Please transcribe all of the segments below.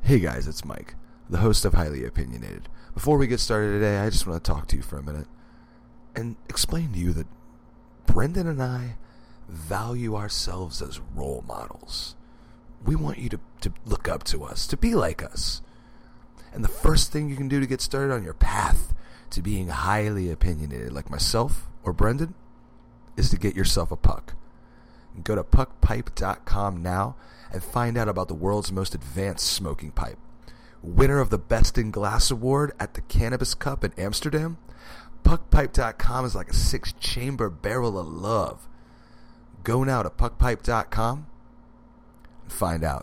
Hey guys, it's Mike, the host of Highly Opinionated. Before we get started today, I just want to talk to you for a minute and explain to you that Brendan and I value ourselves as role models. We want you to look up to us, to be like us. And the first thing you can do to get started on your path to being highly opinionated like myself or Brendan is to get yourself a puck. Go to puckpipe.com now and find out about the world's most advanced smoking pipe. Winner of the Best in Glass Award at the Cannabis Cup in Amsterdam, puckpipe.com is like a 6-chamber barrel of love. Go now to puckpipe.com and find out.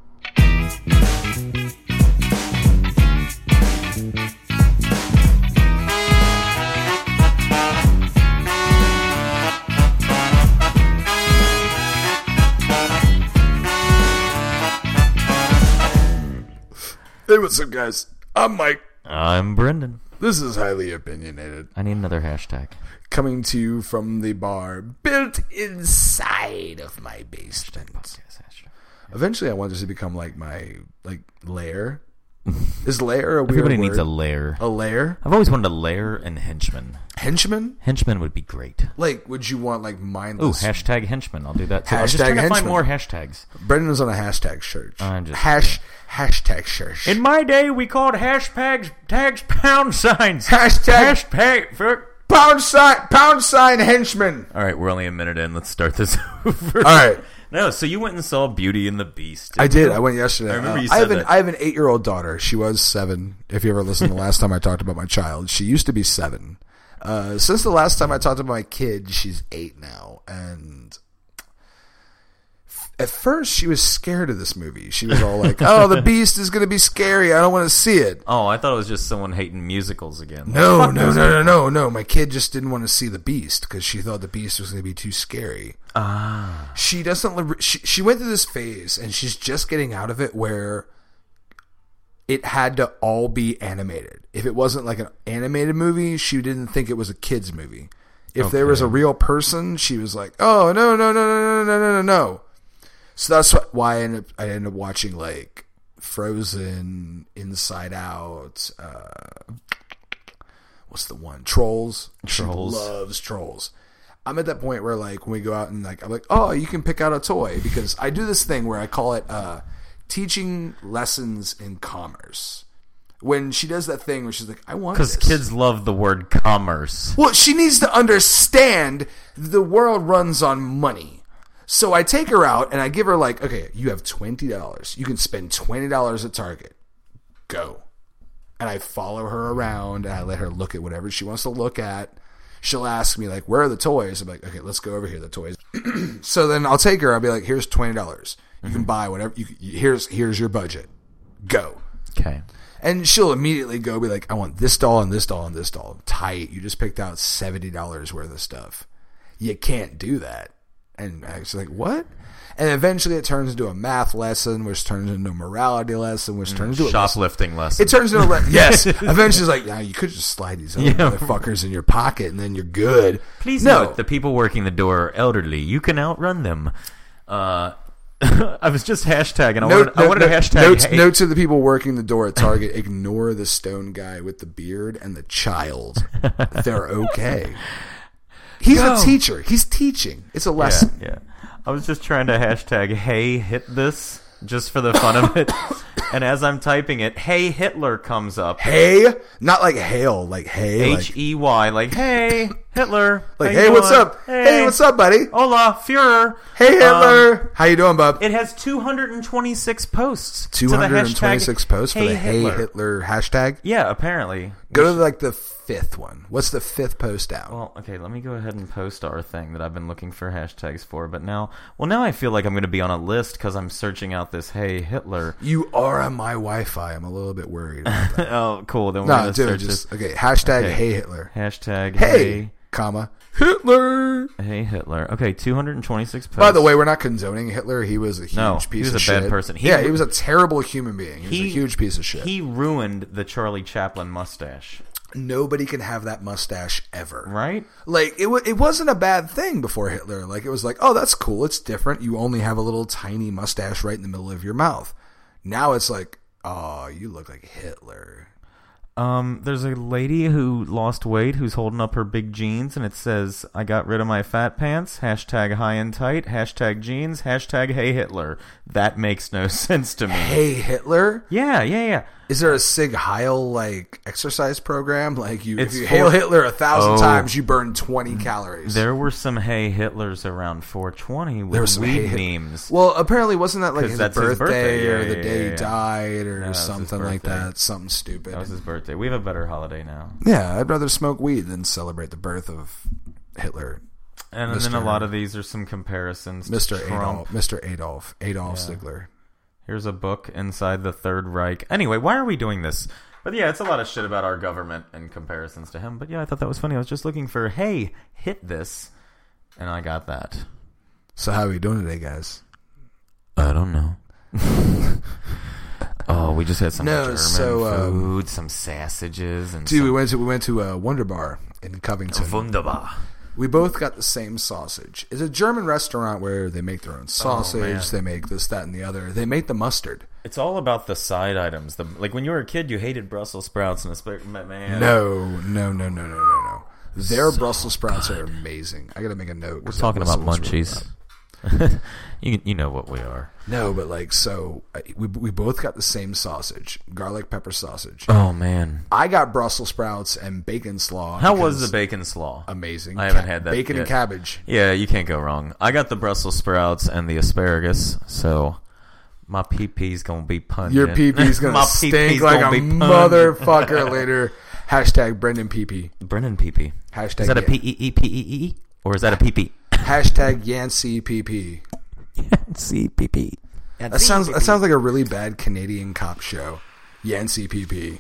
Hey, what's up, guys? I'm Mike. I'm Brendan. This is Highly Opinionated. I need another hashtag. Coming to you from the bar built inside of my basement. Eventually, I want this to become like my lair. Is lair a weird Everybody word? needs a lair. A lair? I've always wanted a lair and henchman. Henchman? Henchman would be great. Like, would you want like Ooh, mindless? hashtag henchman. I'll do that too. I'm Hashtag just trying to henchman. find more hashtags. Brendan's on a hashtag search. I'm just hashtag search. In my day, we called hashtags pound signs. Hashtag pound sign henchman. All right, we're only a minute in. Let's start this over. All right. No, so you went and saw Beauty and the Beast. I did. I went yesterday. I remember you said that. I have an 8-year-old daughter. She was 7. If you ever listened to the last time I talked about my child, she used to be 7. Since the last time I talked about my kid, she's 8 now. And at first, she was scared of this movie. She was all like, "Oh, the Beast is going to be scary. I don't want to see it." Oh, I thought it was just someone hating musicals again. No. My kid just didn't want to see the Beast because she thought the Beast was going to be too scary. She doesn't. She went through this phase, and she's just getting out of it where it had to all be animated. If it wasn't like an animated movie, she didn't think it was a kid's movie. If there was a real person, she was like, "Oh, no." So that's why I ended up watching like Frozen, Inside Out. What's the one? Trolls. She loves Trolls. I'm at that point where like when we go out and like I'm like, "Oh, you can pick out a toy," because I do this thing where I call it teaching lessons in commerce. When she does that thing where she's like, "I want this," because kids love the word commerce. Well, she needs to understand the world runs on money. So I take her out and I give her like, "Okay, you have $20. You can spend $20 at Target. Go." And I follow her around and I let her look at whatever she wants to look at. She'll ask me like, "Where are the toys?" I'm like, "Okay, let's go over here. The toys." So then I'll take her. I'll be like, "Here's $20. You can buy whatever. Here's your budget. Go." Okay. And she'll immediately go be like, "I want this doll and this doll and this doll." Tight. You just picked out $70 worth of stuff. You can't do that. And I was like, "What?" And eventually it turns into a math lesson, which turns into a morality lesson, which turns into a shoplifting lesson. It turns into yes. Eventually it's like, "Now you could just slide these other motherfuckers in your pocket and then you're good." Please note, the people working the door are elderly. You can outrun them. I was just hashtagging. I wanted to hashtag. Note to the people working the door at Target: ignore the stone guy with the beard and the child. They're okay. He's a teacher. He's teaching. It's a lesson. Yeah. I was just trying to hashtag "Hey, hit this" just for the fun of it. And as I'm typing it, "Hey, Hitler" comes up. Hey, not like hail, like hey, Hey, like "Hey, Hitler." Like, "Hey, what's up? Hey, what's up, buddy? Hola, Führer." Hey, Hitler. How you doing, bub? It has 226 posts. 226 posts for the Hey Hitler hashtag? Yeah, apparently. Go to like the 5th one. What's the 5th post out? Well, okay, let me go ahead and post our thing that I've been looking for hashtags for, but now I feel like I'm going to be on a list because I'm searching out this "Hey, Hitler." You are on my Wi-Fi. I'm a little bit worried about that. Oh, cool. Then we're going to search this. Okay, hashtag "Hey, Hitler." Hashtag hey, comma, Hitler. Hey, Hitler. Okay, 226 posts. By the way, we're not condoning Hitler. He was a huge piece of shit. He was a bad person. He was a terrible human being. He was a huge piece of shit. He ruined the Charlie Chaplin mustache. Nobody can have that mustache ever. Right? Like, it wasn't a bad thing before Hitler. Like, it was like, oh, that's cool. It's different. You only have a little tiny mustache right in the middle of your mouth. Now it's like, oh, you look like Hitler. There's a lady who lost weight who's holding up her big jeans, and it says, I got rid of my fat pants, hashtag high and tight, hashtag jeans, hashtag hey Hitler. That makes no sense to me. Hey Hitler? Yeah. Is there a Sig Heil like exercise program? Like if you hail Hitler 1,000 times, you burn 20 calories. There were some Hey Hitlers around 420 with weed memes. Well, apparently wasn't that like his birthday birthday or yeah, the day he yeah. died or No, something like that? Something stupid. That was his birthday. We have a better holiday now. Yeah, I'd rather smoke weed than celebrate the birth of Hitler. And then a lot of these are some comparisons. Mr. to Trump. Adolf Ziegler. Here's a book inside the Third Reich. Anyway, why are we doing this? But yeah, it's a lot of shit about our government and comparisons to him. But yeah, I thought that was funny. I was just looking for, hey, hit this. And I got that. So how are we doing today, guys? I don't know. Oh, we just had some German food, some sausages. And dude, we went to a Wonder Bar in Covington. Wunderbar. We both got the same sausage. It's a German restaurant where they make their own sausage. They make this, that, and the other. They make the mustard. It's all about the side items. Like when you were a kid, you hated Brussels sprouts and man. No. Their Brussels sprouts are amazing. I got to make a note. We're talking about munchies. You know what we are. No, but like we both got the same sausage, garlic pepper sausage. Oh man, I got Brussels sprouts and bacon slaw. How was the bacon slaw? Amazing. I haven't had that. Bacon and cabbage. Yeah, you can't go wrong. I got the Brussels sprouts and the asparagus, so my pee-pee's gonna be pungent. Your pee-pee's gonna stink like a motherfucker later. Hashtag Brendan pee-pee. Brendan pee-pee. Hashtag is that a P-E-E-P-E-E? Or is that a pee-pee? Hashtag Yancey pee-pee. Yancey pee-pee. That sounds like a really bad Canadian cop show. Yancey pee-pee.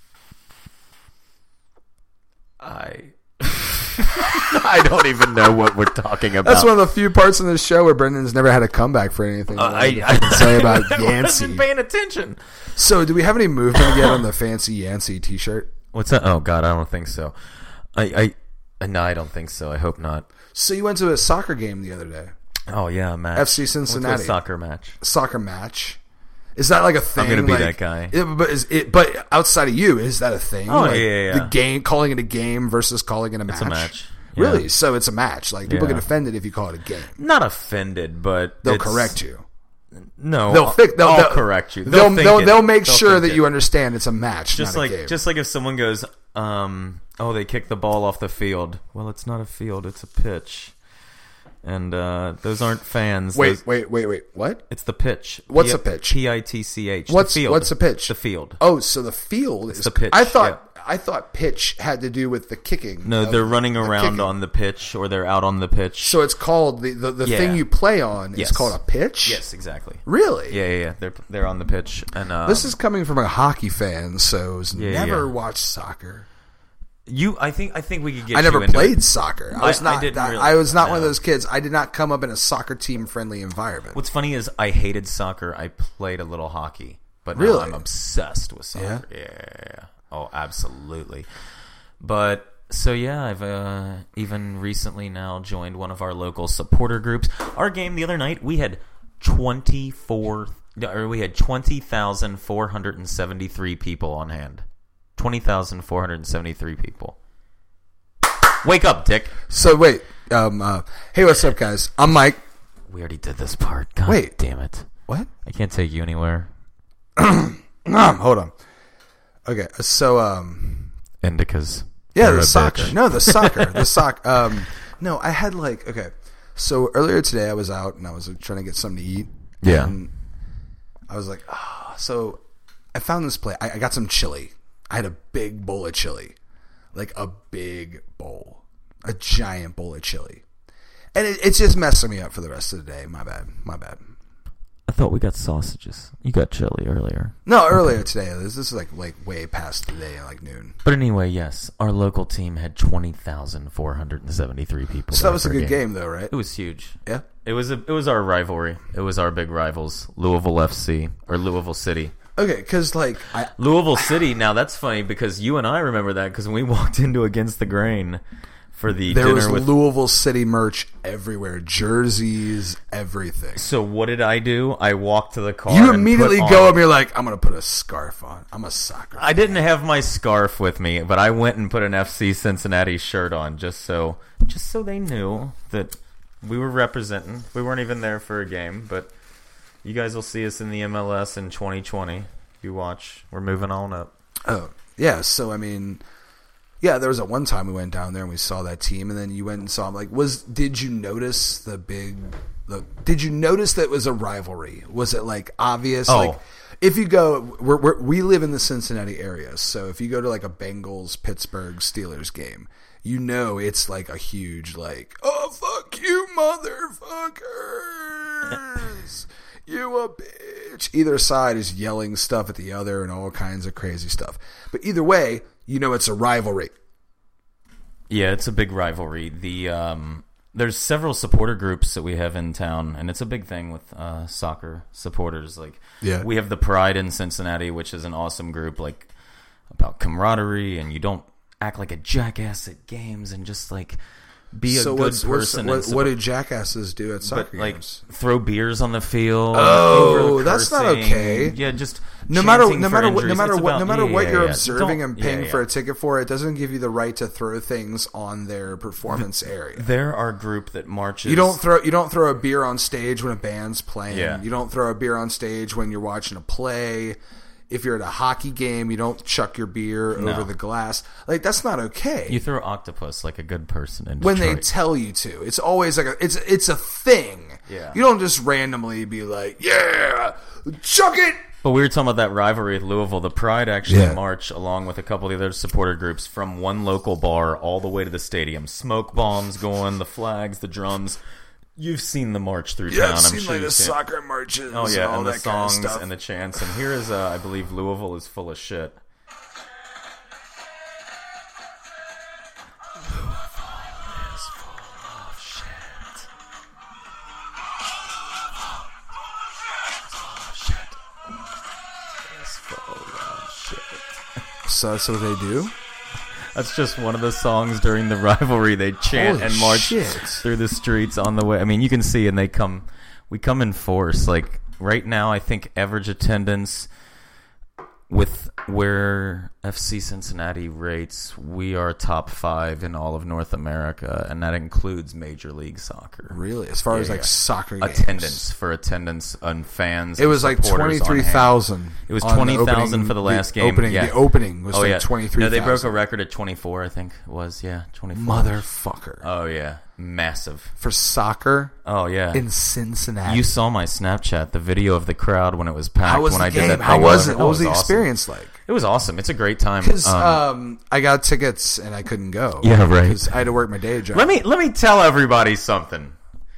I don't even know what we're talking about. That's one of the few parts in this show where Brendan's never had a comeback for anything. I can say about Yancey. I haven't been paying attention. So, do we have any movement yet on the fancy Yancey T-shirt? What's that? Oh God, I don't think so. No, I don't think so. I hope not. So you went to a soccer game the other day. Oh yeah, a match. FC Cincinnati. What's a soccer match? Soccer match. Is that like a thing? I'm gonna be that guy. But outside of you, is that a thing? Oh like yeah. The game, calling it a game versus calling it a match. It's a match. Really? Yeah. So it's a match. Like people get offended if you call it a game. Not offended, but they'll correct you. No, they'll correct you. They'll make sure that you understand it's a match, just not like a game. Just like if someone goes, they kicked the ball off the field. Well, it's not a field; it's a pitch. And those aren't fans. Wait. What? It's the pitch. What's a pitch? Pitch. What's a pitch? The field. Oh, so the field is the pitch. I thought pitch had to do with the kicking. No, they're running around on the pitch, or they're out on the pitch. So it's called the thing you play on. It's called a pitch. Yes, exactly. Really? Yeah. They're on the pitch, and this is coming from a hockey fan, so who's never watched soccer. I think we could get. I never into played it. soccer. I was not one of those kids. I did not come up in a soccer team friendly environment. What's funny is I hated soccer. I played a little hockey, but now I'm obsessed with soccer. Yeah. Oh, absolutely. But so yeah, I've even recently now joined one of our local supporter groups. Our game the other night, we had 20,473 people on hand. 20,473 people. Wake up, Dick. So wait, hey, what's up, guys? I'm Mike. We already did this part. God wait, damn it! What? I can't take you anywhere. Hold on. Okay, so Indicas. Yeah, the soccer. Bitch. No, the soccer. No, I had so earlier today I was out and I was trying to get something to eat. Yeah. And I was like, so I found this place. I got some chili. I had a big bowl of chili. Like a big bowl. A giant bowl of chili. And it's just messing me up for the rest of the day. My bad. I thought we got sausages. You got chili earlier. No, earlier today. This is like way past the day, like noon. But anyway, yes. Our local team had 20,473 people. So that was a good game, though, right? It was huge. Yeah? It was our rivalry. It was our big rivals. Louisville FC, or Louisville City. Okay, because Louisville City, now that's funny because you and I remember that because when we walked into Against the Grain for the there dinner was with Louisville City merch everywhere, jerseys, everything. So what did I do? I walked to the car. You immediately go up and you're like, I'm going to put a scarf on. I'm a soccer fan. I didn't have my scarf with me, but I went and put an FC Cincinnati shirt on just so they knew that we were representing. We weren't even there for a game, but you guys will see us in the MLS in 2020. You watch. We're moving on up. Oh, yeah. So, I mean, yeah, there was a one time we went down there and we saw that team, and then you went and saw them. Like, did you notice did you notice that it was a rivalry? Was it, like, obvious? Oh. Like, if you go, we live in the Cincinnati area, so if you go to, like, a Bengals-Pittsburgh Steelers game, you know it's, like, a huge, like, oh, fuck you, motherfuckers! You a bitch. Either side is yelling stuff at the other and all kinds of crazy stuff. But either way, you know it's a rivalry. Yeah, it's a big rivalry. There's several supporter groups that we have in town, and it's a big thing with soccer supporters. Like, yeah. We have the Pride in Cincinnati, which is an awesome group, like, about camaraderie, and you don't act like a jackass at games and just, like, be a good person. What do jackasses do at soccer games? Like, throw beers on the field. Oh, that's not okay. Yeah, just no matter what you're yeah. observing and paying for a ticket for, it doesn't give you the right to throw things on their performance area. They're our group that marches. You don't throw a beer on stage when a band's playing. Yeah. You don't throw a beer on stage when you're watching a play. If you're at a hockey game, you don't chuck your beer over the glass. Like, that's not okay. You throw octopus like a good person in Detroit. When they tell you to. It's always like it's a thing. Yeah. You don't just randomly be like, yeah, chuck it. But we were talking about that rivalry with Louisville. The Pride actually march along with a couple of the other supporter groups from one local bar all the way to the stadium. Smoke bombs going, the flags, the drums. You've seen the march through town. I've seen I'm sure like the you've seen soccer marches. Oh yeah, and the that songs kind of stuff. and the chants. And here is, I believe, Louisville is full of shit. Louisville is full of shit. It's full of shit. So that's what they do? That's just one of the songs during the rivalry. They chant Holy and march shit. through the streets on the way. I mean, you can see, and we come in force. Like, right now, I think average attendance with where FC Cincinnati rates, we are top 5 in all of North America, and that includes Major League Soccer. Really? As far as like soccer games? Attendance and fans. It was like 23,000. It was 20,000 for the last game. The opening was like 23,000. No, they broke a record at 24, I think it was. Yeah, 24. Motherfucker. Oh, yeah. Massive. For soccer? Oh, yeah. In Cincinnati. You saw my Snapchat, the video of the crowd when it was packed. How was when the I game? did that How thing. was it? What Oh, was the awesome. experience like? It was awesome. It's a great time. Because I got tickets and I couldn't go. Yeah, right. Because I had to work my day job. Let me tell everybody something.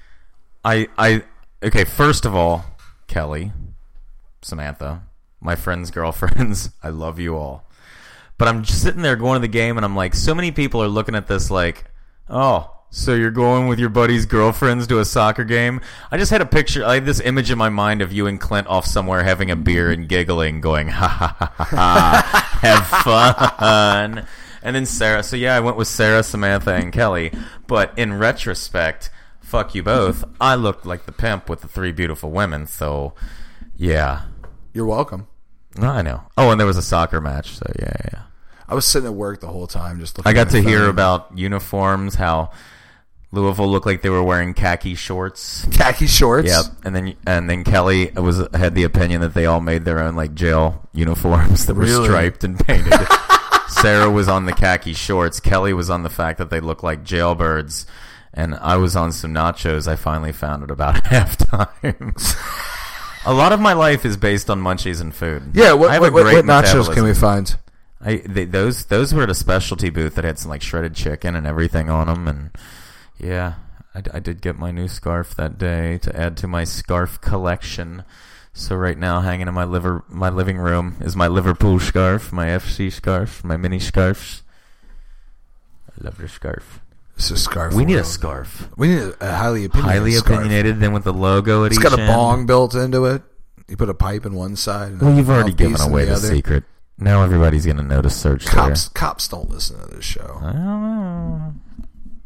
Okay, first of all, Kelly, Samantha, my friends' girlfriends, I love you all. But I'm just sitting there going to the game, and I'm like, so many people are looking at this like, oh, so you're going with your buddy's girlfriends to a soccer game? I just had a picture, I had this image in my mind of you and Clint off somewhere having a beer and giggling, going, ha ha ha ha, have fun. And then Sarah, so yeah, I went with Sarah, Samantha, and Kelly. But in retrospect, fuck you both, I looked like the pimp with the 3 beautiful women, so yeah. You're welcome. No, I know. Oh, and there was a soccer match, so yeah. I was sitting at work the whole time just looking I got at to the hear phone. about uniforms, how Louisville looked like they were wearing khaki shorts. Khaki shorts? Yep. And then Kelly had the opinion that they all made their own like jail uniforms that were striped and painted. Sarah was on the khaki shorts. Kelly was on the fact that they looked like jailbirds. And I was on some nachos. I finally found it about halftime. A lot of my life is based on munchies and food. Yeah, what nachos metabolism. can we find? Those were at a specialty booth that had some like shredded chicken and everything on them, and yeah, I did get my new scarf that day to add to my scarf collection. So right now, hanging in my living room is my Liverpool scarf, my FC scarf, my mini scarves. I love your scarf. It's a scarf. We need a scarf. We need a highly opinionated then with the logo at each end. It's got a end. bong built into it. You put a pipe in one side. And well, you've already given away the other. secret. Now everybody's going to know to search Cops don't listen to this show. I don't know.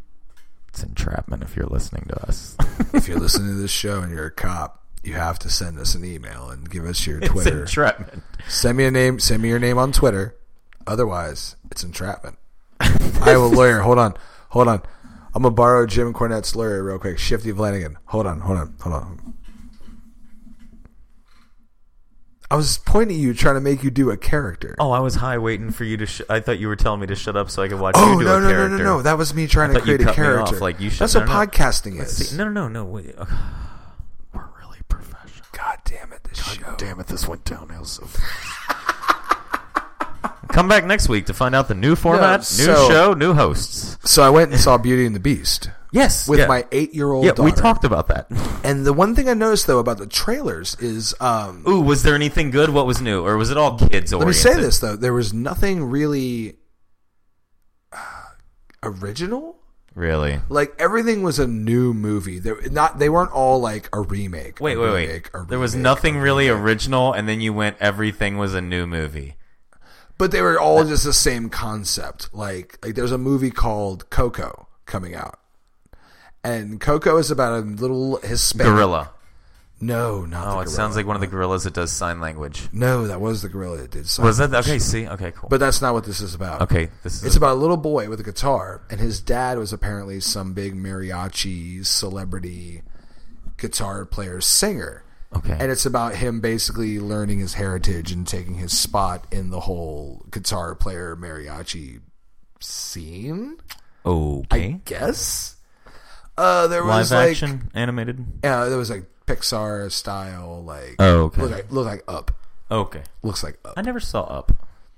It's entrapment if you're listening to us. If you're listening to this show and you're a cop, you have to send us an email and give us your Twitter. It's entrapment. Send me a name. Send me your name on Twitter. Otherwise, it's entrapment. I have a lawyer. Hold on. I'm gonna borrow Jim Cornette's lawyer real quick. Shifty Flanagan. Hold on. I was pointing at you, trying to make you do a character. Oh, I was high waiting for you to. I thought you were telling me to shut up so I could watch you do a character. No. That was me trying to create a character. Off, like you should. That's what podcasting is. No. Wait. We're really professional. God damn it! This went downhill so. Come back next week to find out the new format, new show, new hosts. So I went and saw Beauty and the Beast. Yes, with my 8-year-old daughter. We talked about that. And the one thing I noticed though about the trailers is, was there anything good? What was new, or was it all kids oriented? Let me say this though: there was nothing really original. Really, like everything was a new movie. They weren't all like a remake. Wait. There was nothing really original, and then you went everything was a new movie. But they were all just the same concept. Like there's a movie called Coco coming out. And Coco is about a little Hispanic gorilla. No, not the gorilla. Oh, it sounds like one of the gorillas that does sign language. No, that was the gorilla that did sign language. Was that? Okay, see? Okay, cool. But that's not what this is about. Okay, it's about a little boy with a guitar, and his dad was apparently some big mariachi celebrity guitar player singer. Okay. And it's about him basically learning his heritage and taking his spot in the whole guitar player mariachi scene. Okay. I guess. There was live action, animated? Yeah, there was like Pixar style, like okay. Look like Up. Okay. Looks like Up. I never saw Up.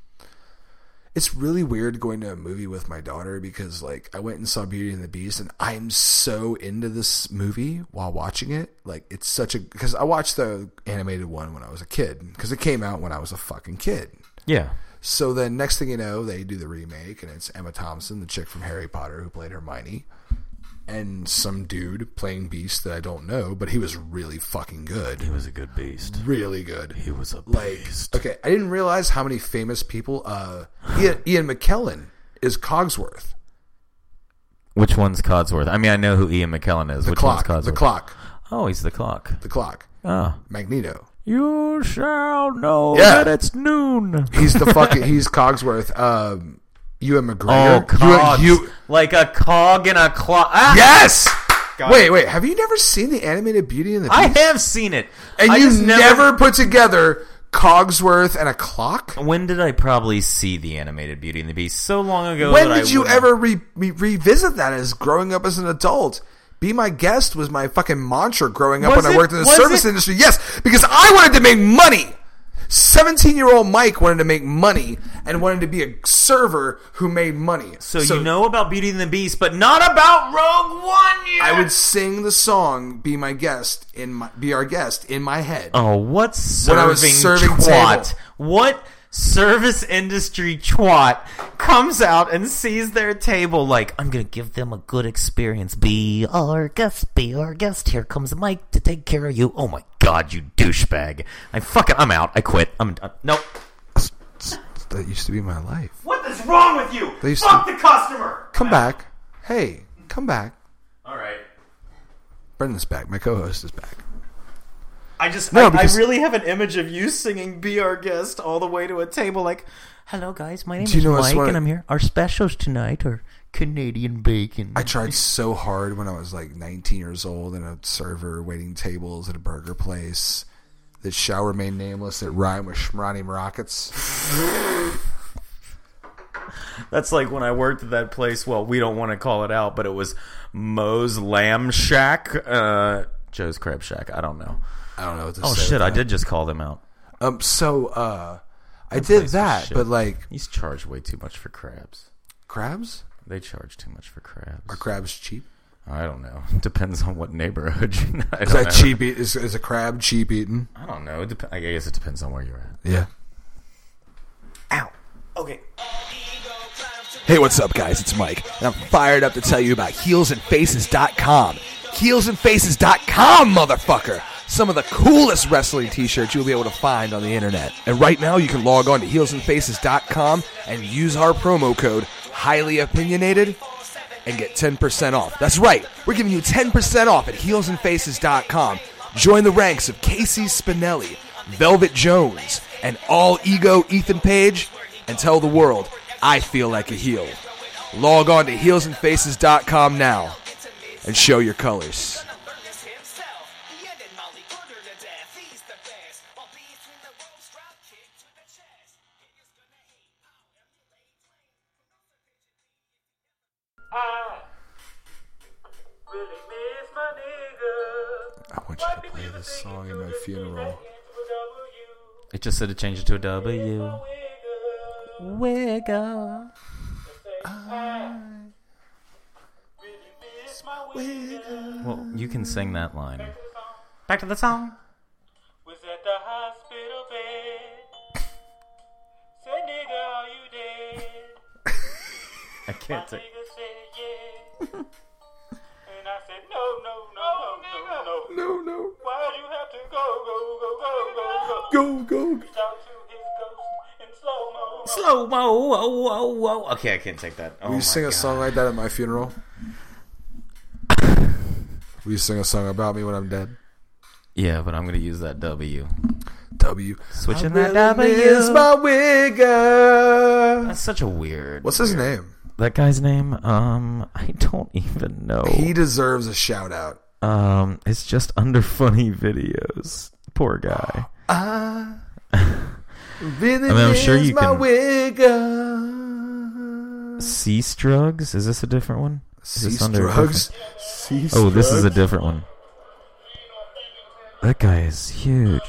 It's really weird going to a movie with my daughter because, like, I went and saw Beauty and the Beast, and I'm so into this movie while watching it. Like, it's such a... Because I watched the animated one when I was a kid, because it came out when I was a fucking kid. Yeah. So then next thing you know, they do the remake, and it's Emma Thompson, the chick from Harry Potter who played Hermione, and some dude playing Beast that I don't know, but he was really fucking good. He was a good beast. Really good. He was a beast. Okay, I didn't realize how many famous people... Ian McKellen is Cogsworth. Which one's Cogsworth? I mean, I know who Ian McKellen is. Which one's Cogsworth? The Clock. Oh, he's the Clock. The Clock. Oh. Magneto. You shall know that it's noon. He's he's Cogsworth. Ewan McGregor. Oh, cogs. Like a cog in a clock. Ah! Yes! Wait. Have you never seen the animated Beauty and the Beast? I have seen it. And you never put together Cogsworth and a clock? When did I probably see the animated Beauty and the Beast? So long ago. When did you ever revisit that as growing up as an adult? Be my guest was my fucking mantra growing up when I worked in the service industry. Yes, because I wanted to make money. 17-year-old Mike wanted to make money and wanted to be a server who made money. So you know about Beauty and the Beast, but not about Rogue One yet. I would sing the song "Be our guest" in my head. Oh, what serving twat? Table. What service industry twat comes out and sees their table like, I'm gonna give them a good experience. Be our guest. Here comes Mike to take care of you. Oh my god, you douchebag! I'm out. I quit. I'm done. Nope. That used to be my life. What is wrong with you? Fuck the customer. Come back. Hey, come back. All right. Brendan's back. My co-host is back. I really have an image of you singing "Be Our Guest" all the way to a table like, hello guys, my name is Mike and I'm here. Our specials tonight are Canadian bacon. I tried so hard when I was like 19 years old and a server waiting tables at a burger place that shall remain nameless that rhyme with Shmrani Rockets. That's like when I worked at that place. Well, we don't want to call it out, but it was Moe's Lamb Shack, Joe's Crab Shack. I don't know. I don't know what to say. Oh shit! I did just call them out. I did that, but like he's charged way too much for crabs. Crabs? They charge too much for crabs. Are crabs cheap? I don't know. Depends on what neighborhood. Is that cheap? Is a crab cheap eating? I don't know. I guess it depends on where you're at. Yeah. Ow. Okay. Hey, what's up, guys? It's Mike, and I'm fired up to tell you about HeelsandFaces.com. HeelsandFaces.com, motherfucker! Some of the coolest wrestling t-shirts you'll be able to find on the internet. And right now, you can log on to HeelsandFaces.com and use our promo code, Highly Opinionated, and get 10% off. That's right. We're giving you 10% off at heelsandfaces.com. Join the ranks of Casey Spinelli, Velvet Jones, and All Ego Ethan Page, and tell the world, I feel like a heel. Log on to heelsandfaces.com now and show your colors. I want you to play this song in my funeral. It just said to change it to a W. Wiggle. Well, you can sing that line. Back to the song. Was at the hospital bed. Said, nigga, are you dead? I can't My take. nigga said, yeah. And I said, no. No. Why'd you have to go? Go. Reach out to his ghost in slow-mo. Slow mo. Whoa. Okay, I can't take that. Oh Will you my sing a God. song like that at my funeral? Will you sing a song about me when I'm dead? Yeah, but I'm gonna use that W. W. Switching I that really W. miss my wigger. That's such a weird. What's his name? That guy's name? I don't even know. He deserves a shout out. It's just under funny videos. Poor guy. I really I'm sure miss you my can- wigger. Sea Strugs? Is this a different one? Is this under a Drugs. Oh, this is a different one. That guy is huge.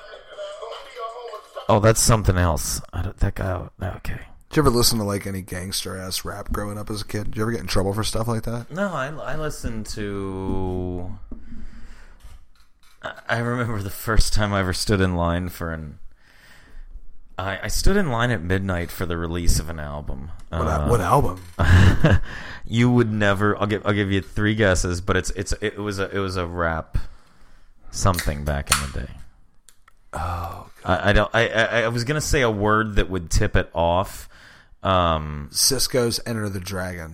Oh, that's something else. That guy. Okay. Did you ever listen to like any gangster ass rap growing up as a kid? Did you ever get in trouble for stuff like that? No, I listened to. I remember the first time I ever stood in line for an. I stood in line at midnight for the release of an album. What album? You would never. I'll give you 3 guesses, but it was a rap something back in the day. Oh, I was gonna say a word that would tip it off. Cisco's Enter the Dragon.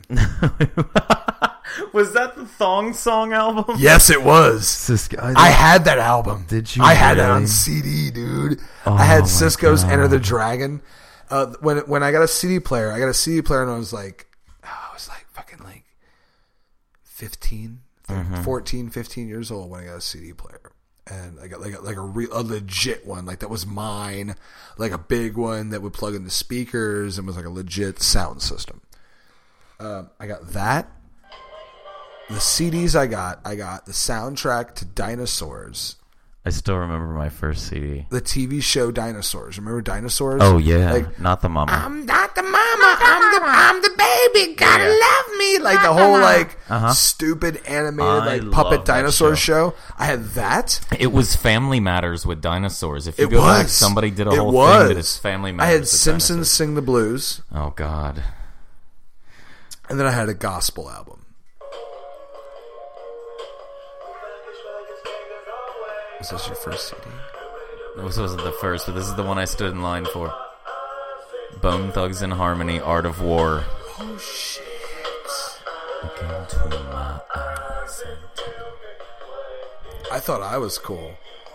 Was that the Thong Song album? Yes, it was. Cisco, I had that album. Did you I had that really? on CD, dude. Oh, I had my Cisco's God. Enter the Dragon. When I got a CD player, and I was like fucking like 15, 14, 15 years old when I got a CD player. And I got a legit one, like that was mine, like a big one that would plug into speakers and was like a legit sound system. I got that. The CDs I got the soundtrack to Dinosaurs, I still remember my first CD. the TV show Dinosaurs. Remember Dinosaurs? Oh yeah, Like, not the mama. I'm not the mama, I'm the baby, gotta love me. Like the whole like stupid animated I like love puppet that dinosaur show. show. I had that. It was Family Matters with dinosaurs. If you It go was. back, somebody did a It whole was. thing that is Family I Matters. had with Simpsons dinosaurs. Sing the Blues, Oh God. and then I had a gospel album. Was this your first CD? This wasn't the first, but this is the one I stood in line for. Bone Thugs and Harmony, Art of War. Oh shit! Look into my eyes and tell. I thought I was cool.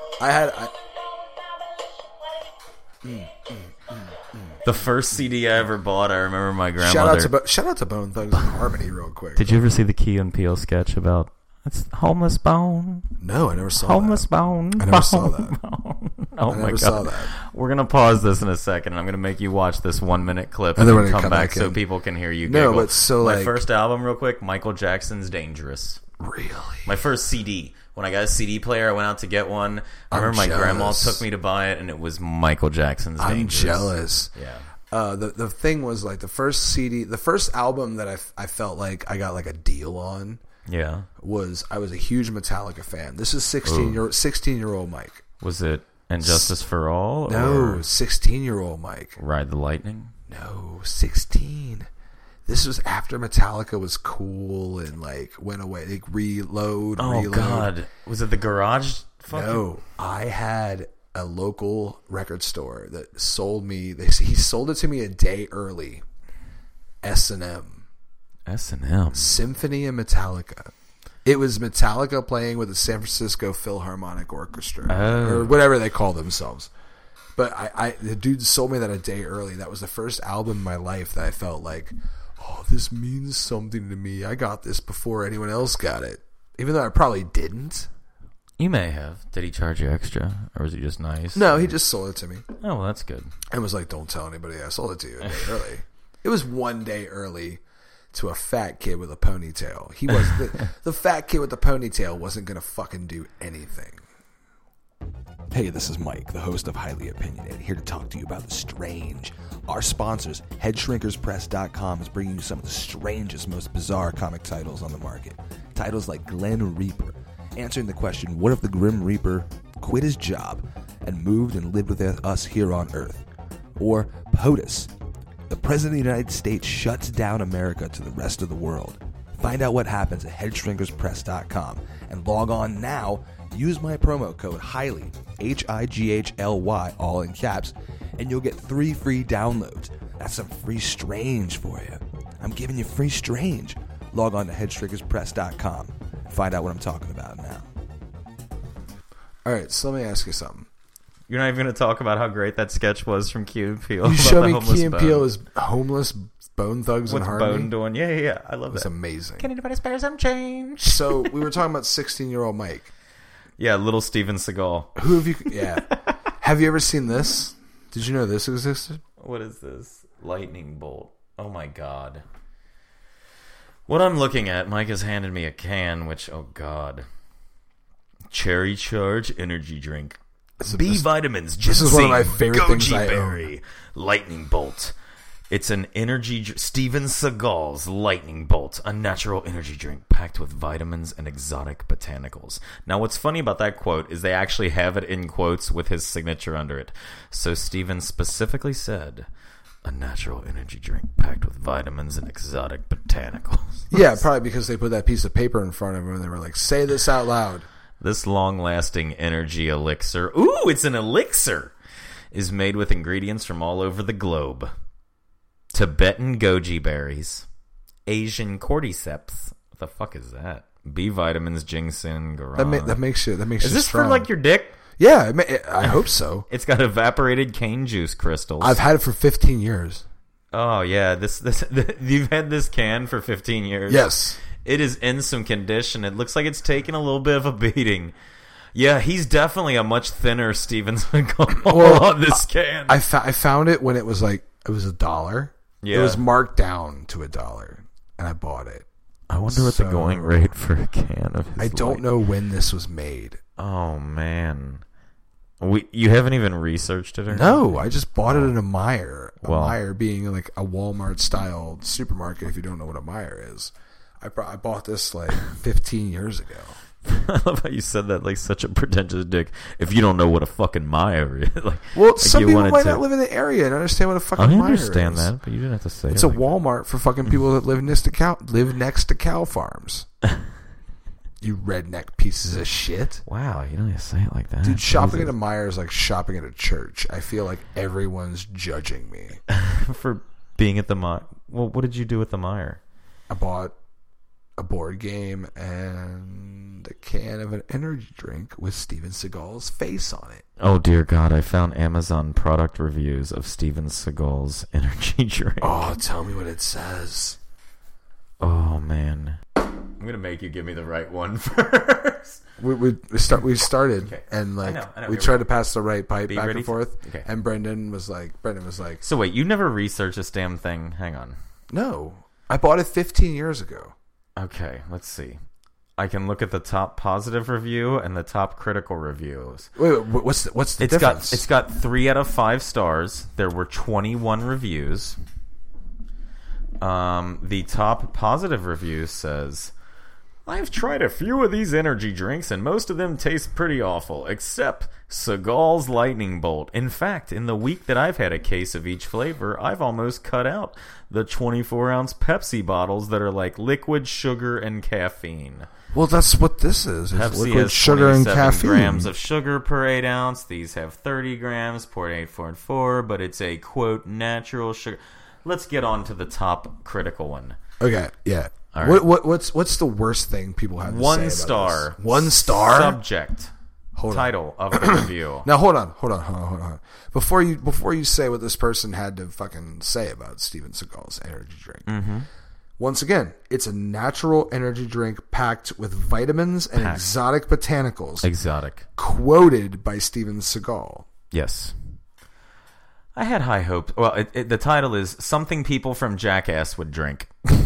The first CD I ever bought, I remember my grandmother. Shout out to Bone Thugs and Harmony real quick. Did you ever see the Key and Peele sketch about it's homeless bone? No, I never saw Homeless that. bone. I never saw that. Bone. Oh I my never God. saw that. We're going to pause this in a second, and I'm going to make you watch this 1-minute clip And then we're then gonna come come back back so in. people can hear you No, giggle. but so, my like- first album, real quick, Michael Jackson's Dangerous. Really? My first CD. When I got a CD player, I went out to get one. I I'm remember my grandma jealous. took me to buy it, and it was Michael Jackson's I'm Dangerous. jealous. Yeah. The thing was like the first CD, the first album that I felt like I got like a deal on Yeah. was I was a huge Metallica fan. This is 16-year-old Mike. Was it And Justice for All? No, or 16-year-old Mike. Ride the Lightning? No, 16. This was after Metallica was cool and like went away. Like reload. God. Was it the Garage? No, I had a local record store that sold me. He sold it to me a day early. S&M. S&M. Symphony and Metallica. It was Metallica playing with the San Francisco Philharmonic Orchestra, or whatever they call themselves. But the dude sold me that a day early. That was the first album in my life that I felt like, oh, this means something to me. I got this before anyone else got it, even though I probably didn't. You may have. Did he charge you extra, or was he just nice? No, he just sold it to me. Oh, well, that's good. And was like, don't tell anybody I sold it to you a day early. It was one day early to a fat kid with a ponytail. He was the fat kid with the ponytail wasn't going to fucking do anything. Hey, this is Mike, the host of Highly Opinionated, here to talk to you about the strange. Our sponsors, HeadShrinkersPress.com, is bringing you some of the strangest, most bizarre comic titles on the market. Titles like Glen Reaper, answering the question, what if the Grim Reaper quit his job and moved and lived with us here on Earth? Or POTUS, the President of the United States shuts down America to the rest of the world. Find out what happens at HeadShrinkersPress.com and log on now. Use my promo code HIGHLY, HIGHLY, all in caps, and you'll get 3 free downloads. That's some free strange for you. I'm giving you free strange. Log on to HeadShrinkersPress.com and find out what I'm talking about now. All right, so let me ask you something. You're not even going to talk about how great that sketch was from Key and Peele. You showed me Key and Peele as homeless Bone Thugs and Harmony. What's Bone doing? Yeah. I love that. It's amazing. Can anybody spare some change? So we were talking about 16-year-old Mike. Yeah, little Steven Seagal. Who have you? Yeah. Have you ever seen this? Did you know this existed? What is this? Lightning bolt. Oh my god. What I'm looking at, Mike has handed me a can, which, oh god. Cherry Charge energy drink. B vitamins. This is one of my favorite things goji I berry. Lightning bolt. It's an energy... Steven Seagal's Lightning Bolt, a natural energy drink packed with vitamins and exotic botanicals. Now, what's funny about that quote is they actually have it in quotes with his signature under it. So Steven specifically said, a natural energy drink packed with vitamins and exotic botanicals. Yeah, probably because they put that piece of paper in front of him and they were like, say this out loud. This long-lasting energy elixir... Ooh, it's an elixir! ...is made with ingredients from all over the globe. Tibetan goji berries, Asian cordyceps. What the fuck is that? B vitamins, ginseng, garam. That makes you. Is this strong. for like your dick? Yeah, I hope so. It's got evaporated cane juice crystals. I've had it for 15 years. Oh yeah, you've had this can for 15 years. Yes, it is in some condition. It looks like it's taken a little bit of a beating. Yeah, he's definitely a much thinner Steven Seagal on this can. I found it when it was $1. Yeah. It was marked down to $1, and I bought it. I wonder what the going rate for a can of his I don't know when this was made. Oh, man. You haven't even researched it or No, anything? I just bought it in a Meijer. Meijer being like a Walmart-style supermarket, if you don't know what a Meijer is. I bought this 15 years ago. I love how you said that like such a pretentious dick. If you don't know what a fucking Meijer is, some people might not live in the area and understand what a fucking Meijer is. I understand that, but you didn't have to say it's a Walmart for fucking people that live next to cow farms. You redneck pieces of shit. Wow, you don't have to say it like that. Dude, shopping at a Meijer is like shopping at a church. I feel like everyone's judging me for being at the Meijer. Well, what did you do at the Meijer? I bought a board game and a can of an energy drink with Steven Seagal's face on it. Oh dear God, I found Amazon product reviews of Steven Seagal's energy drink. Oh, tell me what it says. Oh man, I'm gonna make you give me the right one first. We started okay. And I know, we tried to pass the right pipe back and forth. Okay. And Brendan was like. So wait, you never researched this damn thing? Hang on. No, I bought it 15 years ago. Okay, let's see. I can look at the top positive review and the top critical reviews. Wait, what's the difference? It's got 3 out of 5 stars. There were 21 reviews. The top positive review says, I've tried a few of these energy drinks and most of them taste pretty awful, except Seagal's Lightning Bolt. In fact, in the week that I've had a case of each flavor, I've almost cut out the 24-ounce Pepsi bottles that are like liquid sugar and caffeine. Well, that's what this is. It's Pepsi liquid has sugar and caffeine. Grams of sugar per 8 ounce. These have 30 grams, 0.844, but it's a, quote, natural sugar. Let's get on to the top critical one. Okay, yeah. All right. What's the worst thing people have to say One about star. this? 1 star? Subject. Hold on. Title of the review. Now hold on. Before you say what this person had to fucking say about Steven Seagal's energy drink. Mm-hmm. Once again, it's a natural energy drink packed with vitamins and exotic botanicals. Exotic. Quoted by Steven Seagal. Yes. I had high hopes. Well, the title is Something People from Jackass Would Drink.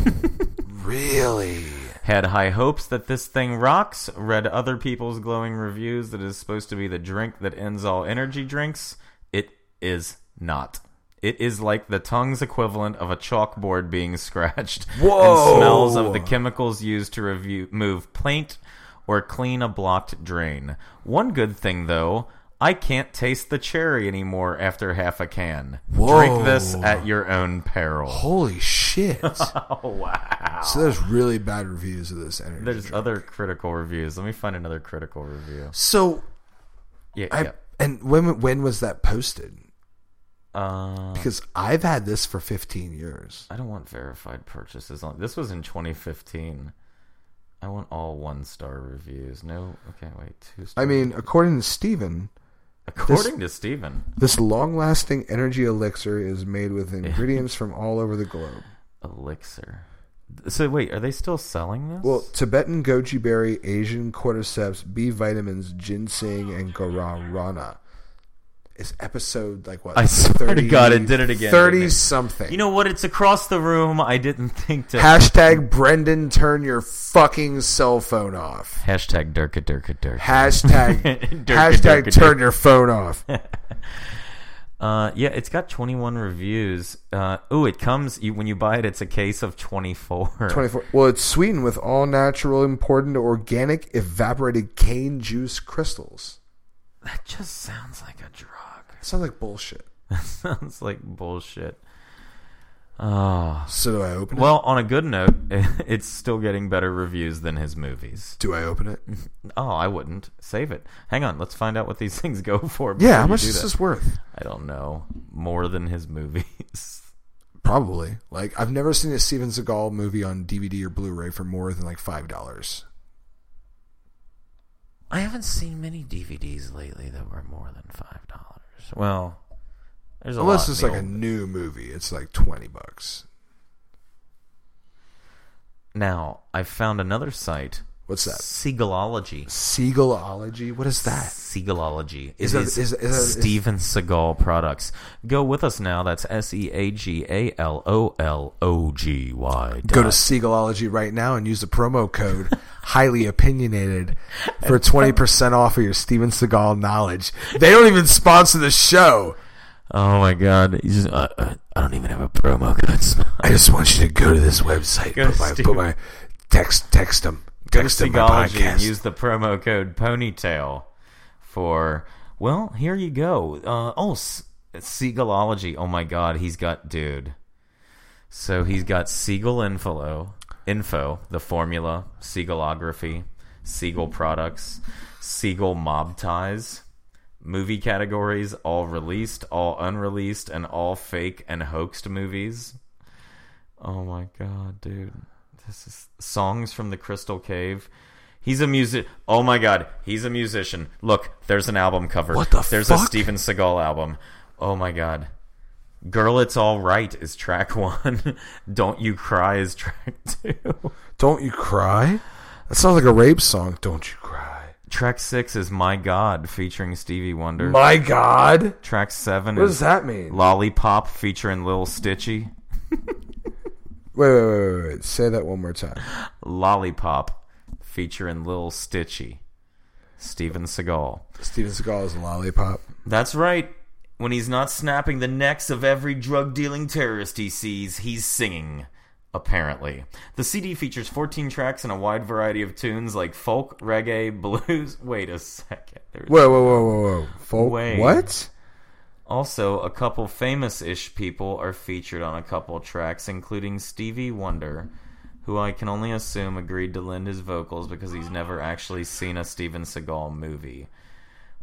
Really? Had high hopes that this thing rocks. Read other people's glowing reviews that it is supposed to be the drink that ends all energy drinks. It is not. It is like the tongue's equivalent of a chalkboard being scratched. Whoa! And smells of the chemicals used to remove paint or clean a blocked drain. One good thing, though, I can't taste the cherry anymore after half a can. Whoa. Drink this at your own peril. Holy shit. Oh, wow. So there's really bad reviews of this energy There's drink. other critical reviews. Let me find another critical review. So, Yeah. and when was that posted? Uh, Because I've had this for 15 years. I don't want verified purchases. This was in 2015. I want all 1-star reviews. No, okay, wait, 2-star. I mean, according to Steven, according to Steven, this long-lasting energy elixir is made with ingredients from all over the globe. elixir. So wait, are they still selling this? Well, Tibetan goji berry, Asian cordyceps, B vitamins, ginseng, and guarana. Is episode like what? I swear to God, it did it again. 30 something. You know what? It's across the room. I didn't think to. Hashtag Brendan, turn your fucking cell phone off. Hashtag Durka Durka Durka. Hashtag Durka hashtag Durka turn your phone off. Yeah, it's got 21 reviews. It comes when you buy it. It's a case of 24. 24. Well, it's sweetened with all natural, important, organic, evaporated cane juice crystals. That just sounds like a drug. Sounds like bullshit. That sounds like bullshit. Oh. So do I open it? Well, on a good note, it's still getting better reviews than his movies. Do I open it? Oh, I wouldn't. Save it. Hang on. Let's find out what these things go for. Yeah, how much is this worth? I don't know. More than his movies. Probably. Like, I've never seen a Steven Seagal movie on DVD or Blu-ray for more than like $5. I haven't seen many DVDs lately that were more than $5. Well, there's a lot. Unless it's like a new movie, it's like $20. Now, I found another site. What's that? Seagalology. Seagalology? What is that? Seagalology. Is Steven Seagal products. Go with us now. That's SeagalOlOgy. Go to Seagalology right now and use the promo code highly opinionated for 20% off of your Steven Seagal knowledge. They don't even sponsor the show. Oh my God! I don't even have a promo code. I just want you to go to this website. Put my text them. Go to Text them my Seagalology and podcast. use the promo code Ponytail for. Well, here you go. Seagalology. Oh my God, he's got So he's got Seagal info, the formula, Seagalography, Seagal products, Seagal mob ties. Movie categories, all released, all unreleased, and all fake and hoaxed movies. Oh my God, dude. This is songs from the Crystal Cave. He's a music. Oh my God, he's a musician. Look, there's an album cover. What the There's fuck? a Steven Seagal album. Oh my God. Girl, It's All Right is track 1. Don't You Cry is track 2. Don't You Cry? That sounds like a rape song. Don't You Cry. Track 6 is My God featuring Stevie Wonder. My God. Track 7 What is does that mean? Lollipop featuring Lil Stitchy. Wait. Say that one more time. Lollipop featuring Lil Stitchy. Steven Seagal. Steven Seagal is a lollipop. That's right. When he's not snapping the necks of every drug-dealing terrorist he sees, he's singing. Apparently. The CD features 14 tracks and a wide variety of tunes like folk, reggae, blues. Wait a second. Whoa. Folk? Wait. What? Also, a couple famous-ish people are featured on a couple tracks, including Stevie Wonder, who I can only assume agreed to lend his vocals because he's never actually seen a Steven Seagal movie.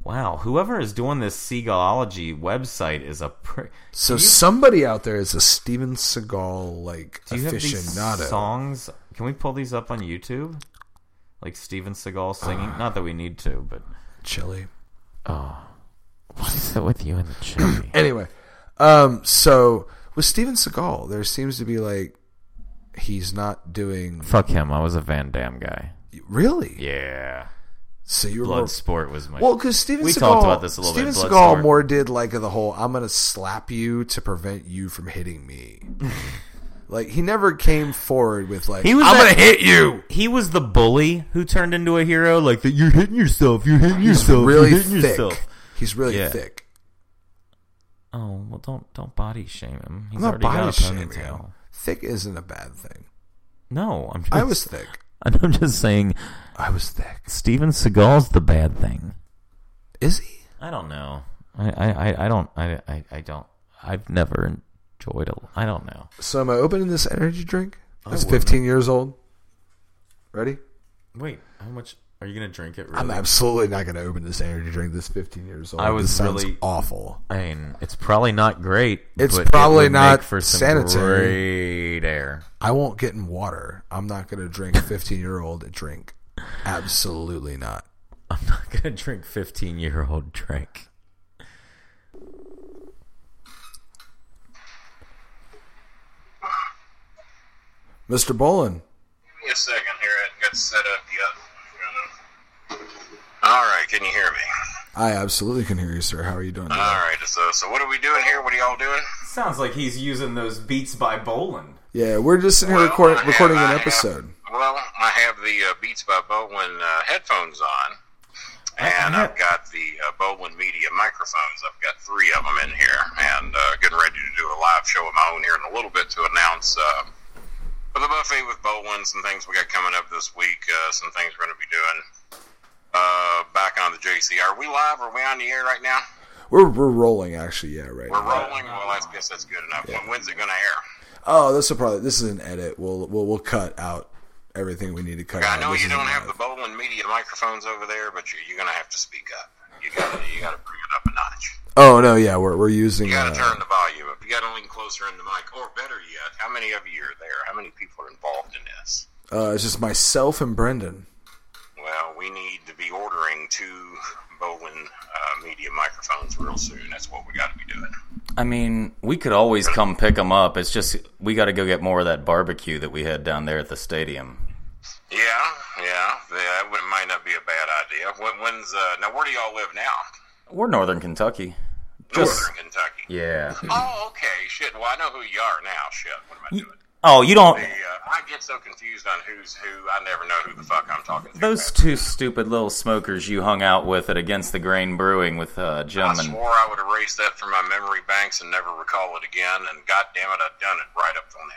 Wow, whoever is doing this Seagalology website is a... So somebody out there is a Steven Seagal, do you have these aficionado. songs? Can we pull these up on YouTube? Like Steven Seagal singing? Not that we need to, but... Chili. Oh. What is it with you and the chili? Anyway, so with Steven Seagal, there seems to be he's not doing... Fuck him, I was a Van Damme guy. Really? Yeah. So you were Bloodsport was my... Well, because Steven Seagal... talked about this a little Steven bit. Seagal more did the whole, I'm going to slap you to prevent you from hitting me. He never came forward with I'm going to hit you. He was the bully who turned into a hero. You're hitting yourself. You're hitting yourself. Really you're hitting thick. Yourself. He's really thick. Oh, well, don't body shame him. He's I'm not already got a body shaming ponytail. him. Thick isn't a bad thing. No, I was thick. I'm just saying... I was thick. Steven Seagal's the bad thing. Is he? I don't know. I don't. I've never enjoyed it. I don't know. So am I opening this energy drink? It's 15 years old. Ready? Wait, how much are you going to drink it? Really? I'm absolutely not going to open this energy drink that's 15 years old. I was this sounds really awful. I mean, it's probably not great. It's but probably it would not make for some sanitary. Great air. I won't get in water. I'm not going to drink 15-year-old drink. Absolutely not. I'm not going to drink 15-year-old drink. Mr. Bolin. Give me a second here. I haven't got set up yet. All right, can you hear me? I absolutely can hear you, sir. How are you doing today? All right, so what are we doing here? What are y'all doing? Sounds like he's using those Beats by Boland. Yeah, we're just sitting here recording an episode. I have the Beats by Bolin headphones on, and I've got the Bolin Media microphones. I've got 3 of them in here, and getting ready to do a live show of my own here in a little bit to announce the buffet with Bolin, some things we got coming up this week, some things we're going to be doing back on the JC. Are we live? Are we on the air right now? We're rolling, actually, yeah, right. We're rolling? Well, I guess that's good enough. Yeah. When's it going to air? Oh, this is an edit. We'll cut out everything we need to cut out. I know This you isn't don't have live. the Bolin Media microphones over there, but you're going to have to speak up. You got to bring it up a notch. Oh no, yeah, we're using. You got to turn the volume up. You got to lean closer in the mic. Or better yet, how many of you are there? How many people are involved in this? It's just myself and Brendan. Well, we need to be ordering 2 Bolin Media microphones real soon. That's what we got to be doing. I mean, we could always come pick them up. It's just we got to go get more of that barbecue that we had down there at the stadium. Yeah, that might not be a bad idea. When's now? Where do y'all live now? We're Northern Kentucky. Northern Kentucky. Yeah. Oh, okay. Shit. Well, I know who you are now. Shit. What am I doing? Oh, you don't... I get so confused on who's who. I never know who the fuck I'm talking to. Those 2 stupid little smokers you hung out with at Against the Grain Brewing with gentlemen. I swore I would erase that from my memory banks and never recall it again, and goddamn it, I've done it right up till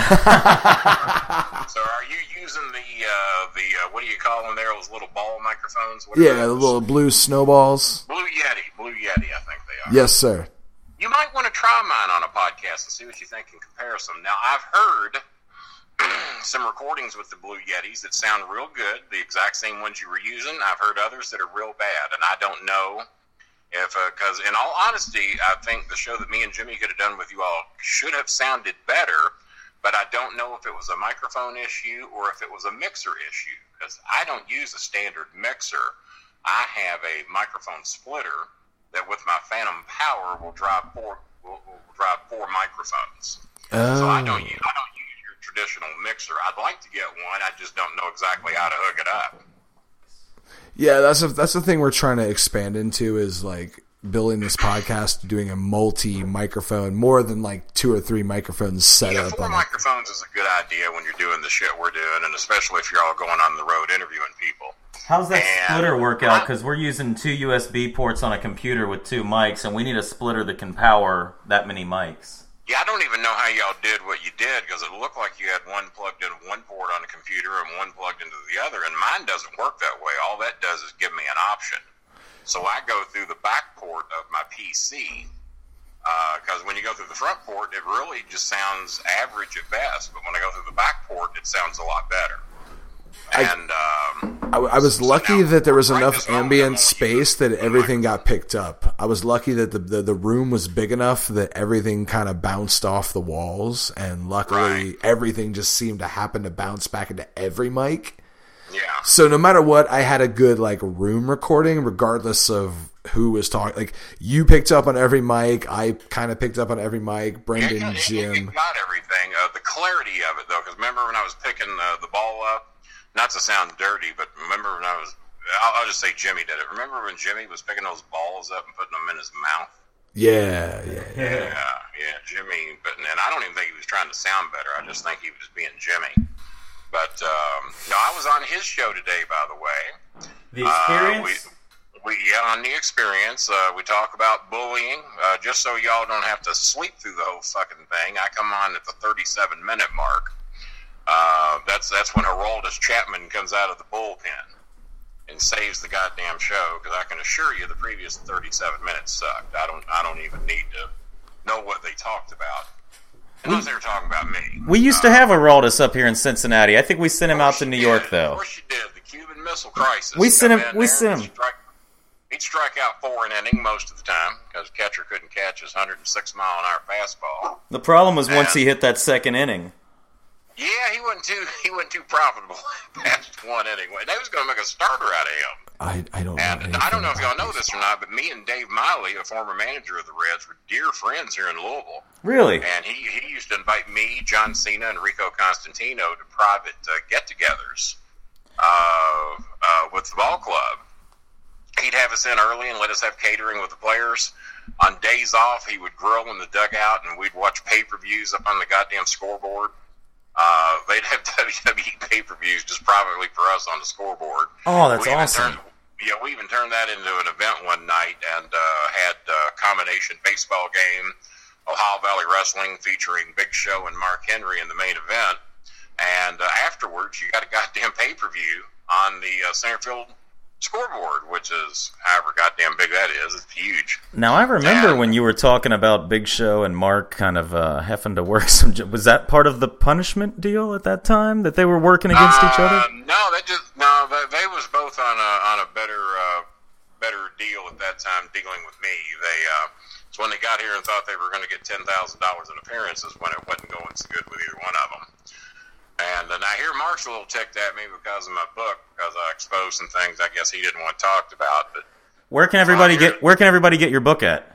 now. So are you using the what do you call them there, those little ball microphones? What are Yeah, those? the little blue snowballs. Blue Yeti, I think they are. Yes, sir. You might want to try mine on a podcast and see what you think in comparison. Now, I've heard some recordings with the Blue Yetis that sound real good, the exact same ones you were using. I've heard others that are real bad, and I don't know if, because in all honesty, I think the show that me and Jimmy could have done with you all should have sounded better, but I don't know if it was a microphone issue or if it was a mixer issue, because I don't use a standard mixer. I have a microphone splitter that with my Phantom Power will drive 4 microphones. Oh. So I don't use your traditional mixer. I'd like to get one. I just don't know exactly how to hook it up. Yeah, that's the thing we're trying to expand into is like building this podcast, doing a multi-microphone, more than like 2 or 3 microphones set up. 4 microphones is a good idea when you're doing the shit we're doing, and especially if you're all going on the road interviewing people. How's that splitter work out? Because we're using 2 USB ports on a computer with 2 mics, and we need a splitter that can power that many mics. Yeah, I don't even know how y'all did what you did, because it looked like you had one plugged into one port on a computer and one plugged into the other, and mine doesn't work that way. All that does is give me an option. So I go through the back port of my PC, because when you go through the front port, it really just sounds average at best, but when I go through the back port, it sounds a lot better. And I was lucky that there was enough ambient space that everything got picked up. I was lucky that the room was big enough that everything kind of bounced off the walls, and luckily everything just seemed to happen to bounce back into every mic. Yeah. So no matter what, I had a good like room recording, regardless of who was talking. Like, you picked up on every mic. I kind of picked up on every mic. Brendan, Jim. You got everything. The clarity of it, though, because remember when I was picking the ball up? Not to sound dirty, but remember when I'll just say Jimmy did it. Remember when Jimmy was picking those balls up and putting them in his mouth? Yeah. Jimmy, and I don't even think he was trying to sound better. I just think he was being Jimmy. But no, I was on his show today, by the way. The Experience? On The Experience, we talk about bullying. Just so y'all don't have to sleep through the whole fucking thing, I come on at the 37-minute mark. That's when Aroldis Chapman comes out of the bullpen and saves the goddamn show, because I can assure you the previous 37 minutes sucked. I don't even need to know what they talked about. Unless they were talking about me. We used to have Aroldis up here in Cincinnati. I think we sent him out to New York, though. Of course you did. The Cuban Missile Crisis. We sent him. He'd strike out 4 an inning most of the time because the catcher couldn't catch his 106-mile-an-hour fastball. The problem was once he hit that second inning. Yeah, he wasn't too profitable past 1 inning. They was going to make a starter out of him. I don't know. And I don't know if y'all know this or not, but me and Dave Miley, a former manager of the Reds, were dear friends here in Louisville. Really? And he used to invite me, John Cena, and Rico Constantino to private get-togethers with the ball club. He'd have us in early and let us have catering with the players. On days off, he would grill in the dugout, and we'd watch pay-per-views up on the goddamn scoreboard. They'd have WWE pay-per-views just privately for us on the scoreboard. Oh, that's awesome. We even turned that into an event one night and had a combination baseball game, Ohio Valley Wrestling featuring Big Show and Mark Henry in the main event. And afterwards, you got a goddamn pay-per-view on the center field scoreboard, which is however goddamn big that is. It's huge. Now, I remember when you were talking about Big Show and Mark kind of having to work some... Was that part of the punishment deal at that time, that they were working against each other? No, they was both on a better deal at that time dealing with me. So when they got here and thought they were going to get $10,000 in appearances, when it wasn't going so good with either one of them. And now here Mark's a little ticked at me because of my book, because I exposed some things I guess he didn't want talked about. But where can everybody get your book at?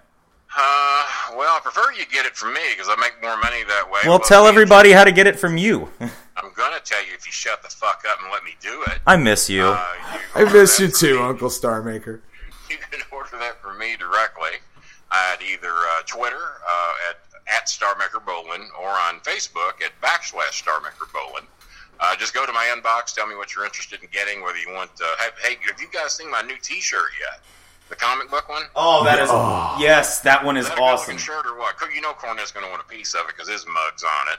Well, I prefer you get it from me because I make more money that way. Well, tell everybody how to get it from you. I'm going to tell you if you shut the fuck up and let me do it. I miss you. I miss you too, Uncle Starmaker. You can order that from me directly at either Twitter at Starmaker Bolin or on Facebook at /Starmaker Bolin. Just go to my inbox, tell me what you're interested in getting, whether you want hey, have you guys seen my new t-shirt yet? The comic book one? Oh, that is... Yes, that one is awesome. Shirt or what? You know Cornet's going to want a piece of it because his mug's on it.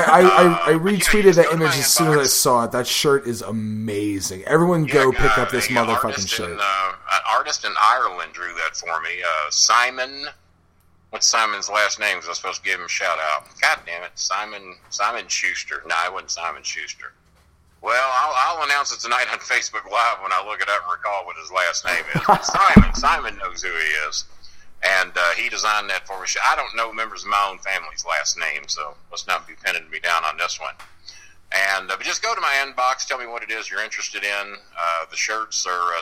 I retweeted that image as soon as I saw it. That shirt is amazing. Everyone go pick up this motherfucking shirt. An artist in Ireland drew that for me. Simon... What's Simon's last name? Because I was supposed to give him a shout-out. God damn it. Simon Schuster. No, it wasn't Simon Schuster. Well, I'll announce it tonight on Facebook Live when I look it up and recall what his last name is. But Simon knows who he is. And he designed that for me. I don't know members of my own family's last name, so let's not be pinning me down on this one. And but just go to my inbox, tell me what it is you're interested in. The shirts are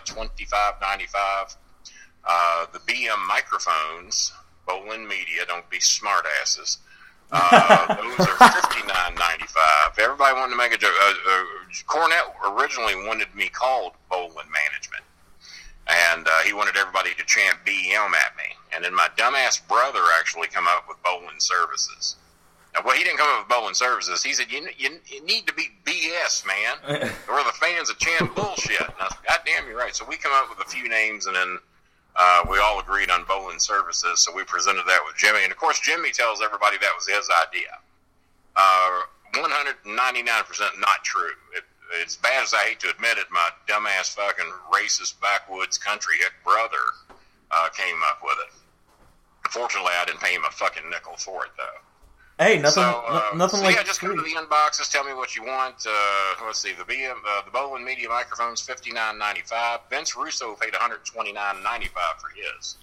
$25.95. The BM microphones... Bolin Media, don't be smartasses. Those are $59.95. Everybody wanted to make a joke. Cornet originally wanted me called Bolin Management, and he wanted everybody to chant BM at me. And then my dumbass brother actually come up with Bolin Services. Now, well, he didn't come up with Bolin Services. He said, you need to be BS, man. We're the fans that chant bullshit. And I said, God damn, you're right. So we come up with a few names, and then we all agreed on Bolin Services, so we presented that with Jimmy. And, of course, Jimmy tells everybody that was his idea. 199% not true. It's bad as I hate to admit it, my dumbass fucking racist backwoods country hick brother came up with it. Unfortunately, I didn't pay him a fucking nickel for it, though. Hey, nothing like. Yeah, just go to the inboxes. Tell me what you want. Let's see. The Bolin Media microphone's $59.95. Vince Russo paid $129.95 for his.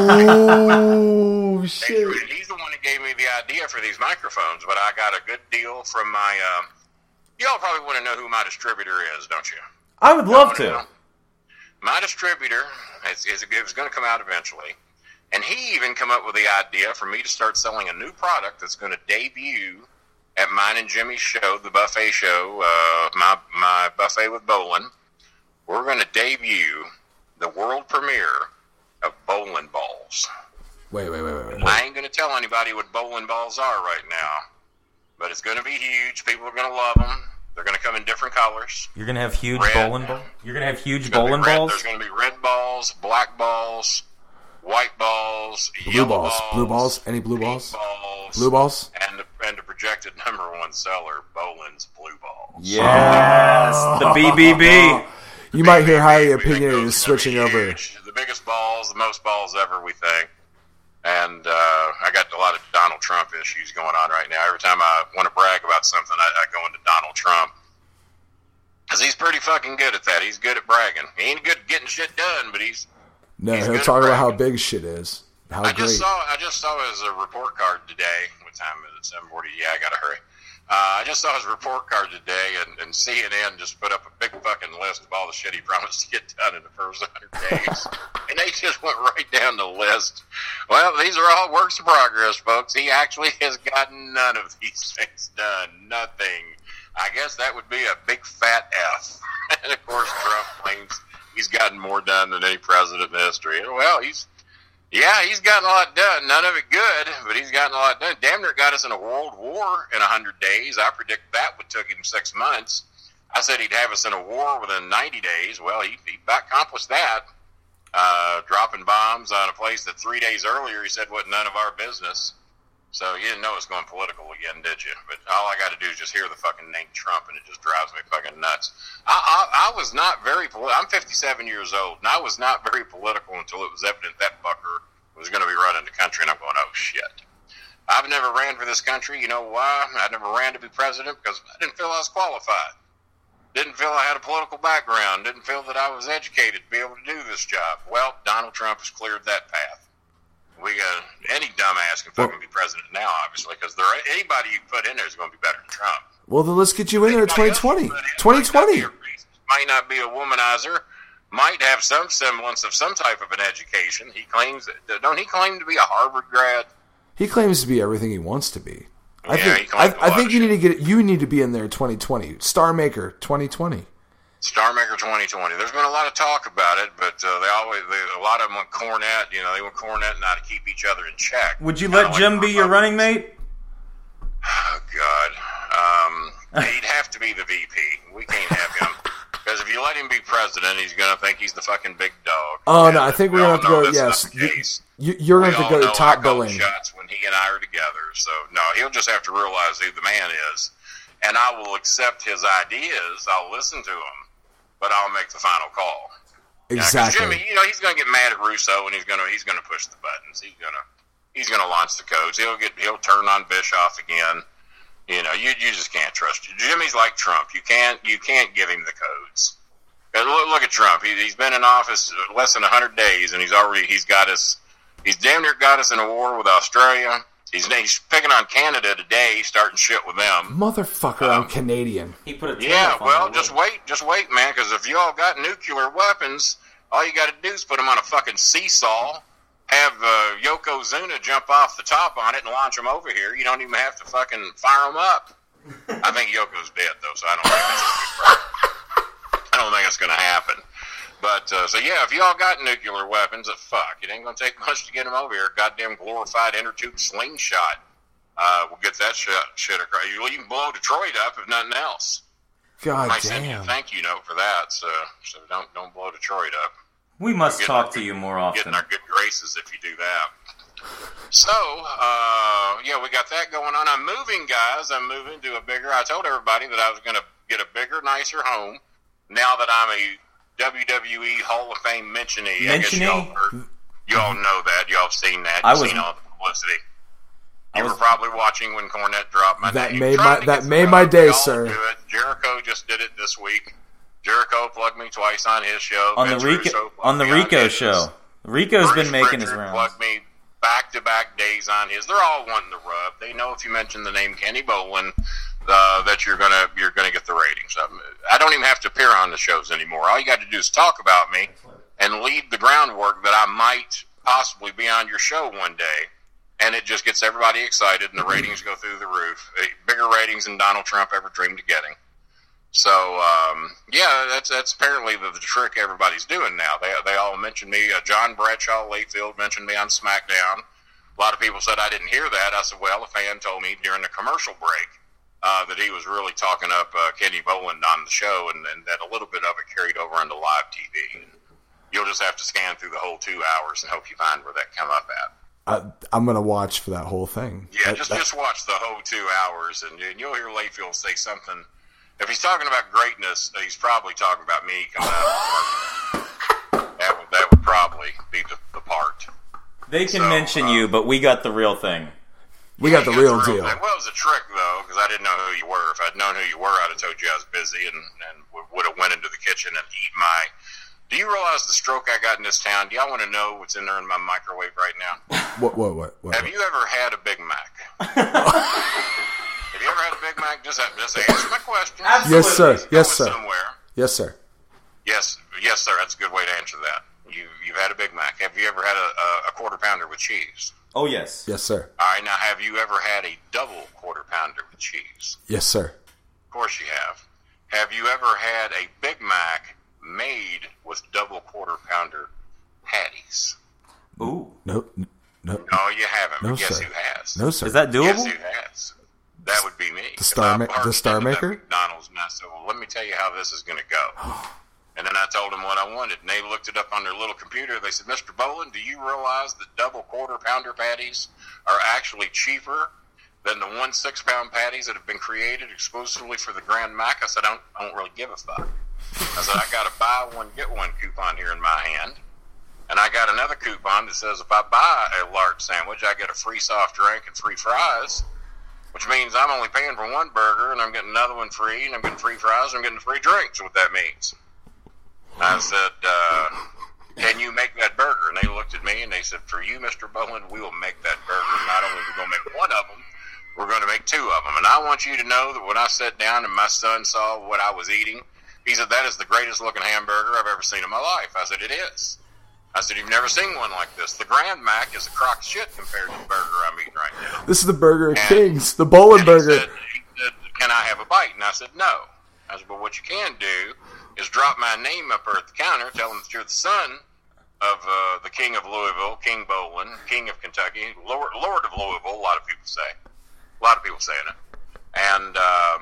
Oh shit! He's the one that gave me the idea for these microphones, but I got a good deal from my. Y'all probably want to know who my distributor is, don't you? I would love to. My distributor it was going to come out eventually. And he even come up with the idea for me to start selling a new product that's going to debut at mine and Jimmy's show, the buffet show, my buffet with Bolin. We're going to debut the world premiere of bowling balls. Wait. I ain't going to tell anybody what bowling balls are right now, but it's going to be huge. People are going to love them. They're going to come in different colors. You're going to have huge bowling balls? You're going to have huge bowling balls? There's going to be red balls, black balls, white balls, blue balls, any blue balls? Blue balls? And the projected #1 seller, Bolin's Blue Balls. Yes, the BBB. You might hear highly opinionated switching over. The biggest balls, the most balls ever, we think. And I got a lot of Donald Trump issues going on right now. Every time I want to brag about something, I go into Donald Trump. Because he's pretty fucking good at that. He's good at bragging. He ain't good at getting shit done, but he's he'll talk about how big shit is. I just saw his report card today. What time is it? 7:40. Yeah, I gotta hurry. I just saw his report card today, and CNN just put up a big fucking list of all the shit he promised to get done in the first 100 days. And they just went right down the list. Well, these are all works in progress, folks. He actually has gotten none of these things done. Nothing. I guess that would be a big fat F. And of course, Trump claims he's gotten more done than any president in history. Well, he's gotten a lot done. None of it good, but he's gotten a lot done. Damn near got us in a world war in 100 days. I predict that would took him 6 months. I said he'd have us in a war within 90 days. Well, he accomplished that. Dropping bombs on a place that 3 days earlier he said was none of our business. So you didn't know it was going political again, did you? But all I got to do is just hear the fucking name Trump, and it just drives me fucking nuts. I was not very political. I'm 57 years old, and I was not very political until it was evident that fucker was going to be running the country, and I'm going, oh, shit. I've never ran for this country. You know why? I never ran to be president because I didn't feel I was qualified. Didn't feel I had a political background. Didn't feel that I was educated to be able to do this job. Well, Donald Trump has cleared that path. Any dumbass can fucking be president now, obviously, because anybody you put in there is going to be better than Trump. Well, then let's get you in there 2020. 2020. Might not be a womanizer. Might have some semblance of some type of an education. He claims that. Don't he claim to be a Harvard grad? He claims to be everything he wants to be. I think you need to be in there 2020. Star Maker 2020. Star Maker 2020. There's been a lot of talk about it, but a lot of them want Cornette. You know, they want Cornette now to keep each other in check. Would you let Jim be your running mate? Oh, God. He'd have to be the VP. We can't have him. Because if you let him be president, he's going to think he's the fucking big dog. Oh, no, I think we're going to have to go, yes. You're going to have to go to top billing. Shots when he and I are together. So, no, he'll just have to realize who the man is. And I will accept his ideas. I'll listen to him. But I'll make the final call. Exactly. Jimmy, he's going to get mad at Russo, and he's going to push the buttons. He's going to launch the codes. He'll turn on Bischoff again. You just can't trust him. Jimmy's like Trump. You can't give him the codes. Look at Trump. He's been in office less than 100 days, and he's damn near got us in a war with Australia. He's picking on Canada today, starting shit with them. Motherfucker, I'm Canadian. He put a just wait, man, because if you all got nuclear weapons, all you got to do is put them on a fucking seesaw, have Yokozuna jump off the top on it and launch them over here. You don't even have to fucking fire them up. I think Yoko's dead, though, so I don't think it's going to happen. But, if y'all got nuclear weapons, it ain't going to take much to get them over here. Goddamn glorified inner tube slingshot. We'll get that shit across. You'll even blow Detroit up, if nothing else. God damn. Send you a thank you note for that, so don't blow Detroit up. We must talk to you more often. Getting our good graces if you do that. So, we got that going on. I'm moving, guys. I'm moving to a bigger... I told everybody that I was going to get a bigger, nicer home now that I'm a WWE Hall of Fame mentionee. I guess you all know that. You all have seen that. You've seen all the publicity. You were probably watching when Cornette dropped my name. That made my day, sir. Jericho just did it this week. Jericho plugged me twice on his show. On the Rico show. Rico's been making his rounds. Plugged me back-to-back days on his. They're all wanting the rub. They know if you mention the name Kenny Bolin, that you're gonna get the ratings. I don't even have to appear on the shows anymore. All you got to do is talk about me and lead the groundwork that I might possibly be on your show one day, and it just gets everybody excited, and the ratings go through the roof. Bigger ratings than Donald Trump ever dreamed of getting. So, that's apparently the trick everybody's doing now. They all mentioned me. John Bradshaw Layfield mentioned me on SmackDown. A lot of people said I didn't hear that. I said, well, a fan told me during the commercial break that he was really talking up Kenny Bolin on the show, and that a little bit of it carried over into live TV. And you'll just have to scan through the whole 2 hours and hope you find where that come up at. I'm going to watch for that whole thing. Yeah, just watch the whole 2 hours, and you'll hear Layfield say something. If he's talking about greatness, he's probably talking about me coming out of the that would probably be the part. They can mention you, but we got the real thing. We got the real deal. Well, it was a trick, though, because I didn't know who you were. If I'd known who you were, I'd have told you I was busy and would have went into the kitchen and eat my... Do you realize the stroke I got in this town? Do y'all want to know what's in there in my microwave right now? What? Have you ever had a Big Mac? Have you ever had a Big Mac? Just answer my question. Absolutely. Yes, sir. Yes, sir. Somewhere. Yes, sir. Yes, sir. That's a good way to answer that. You've had a Big Mac. Have you ever had a quarter pounder with cheese? Oh, yes. Yes, sir. All right, now have you ever had a double quarter pounder with cheese? Yes, sir. Of course you have. Have you ever had a Big Mac made with double quarter pounder patties? Ooh. No. No, you haven't. No, guess sir. who has? No, sir. Is that doable? Guess who has? That would be me. The Star Maker? McDonald's, and I said, well, let me tell you how this is going to go. And then I told them what I wanted, and they looked it up on their little computer. They said, Mr. Bolin, do you realize that double quarter pounder patties are actually cheaper than the 1 6-pound patties that have been created exclusively for the Grand Mac? I said, I don't really give a fuck. I said, I got a buy one, get one coupon here in my hand. And I got another coupon that says if I buy a large sandwich, I get a free soft drink and free fries, which means I'm only paying for one burger, and I'm getting another one free, and I'm getting free fries, and I'm getting free drinks, what that means. I said, can you make that burger? And they looked at me, and they said, for you, Mr. Bolin, we will make that burger. Not only are we going to make one of them, we're going to make 2 of them. And I want you to know that when I sat down and my son saw what I was eating, he said, that is the greatest looking hamburger I've ever seen in my life. I said, it is. I said, you've never seen one like this. The Grand Mac is a crock of shit compared to the burger I'm eating right now. This is the Burger of Kings, the Bolin burger. He said, can I have a bite? And I said, no. I said, but what you can do is drop my name up there at the counter, tell them that you're the son of the King of Louisville, King Bolin, King of Kentucky, Lord of Louisville, a lot of people say. A lot of people saying it. And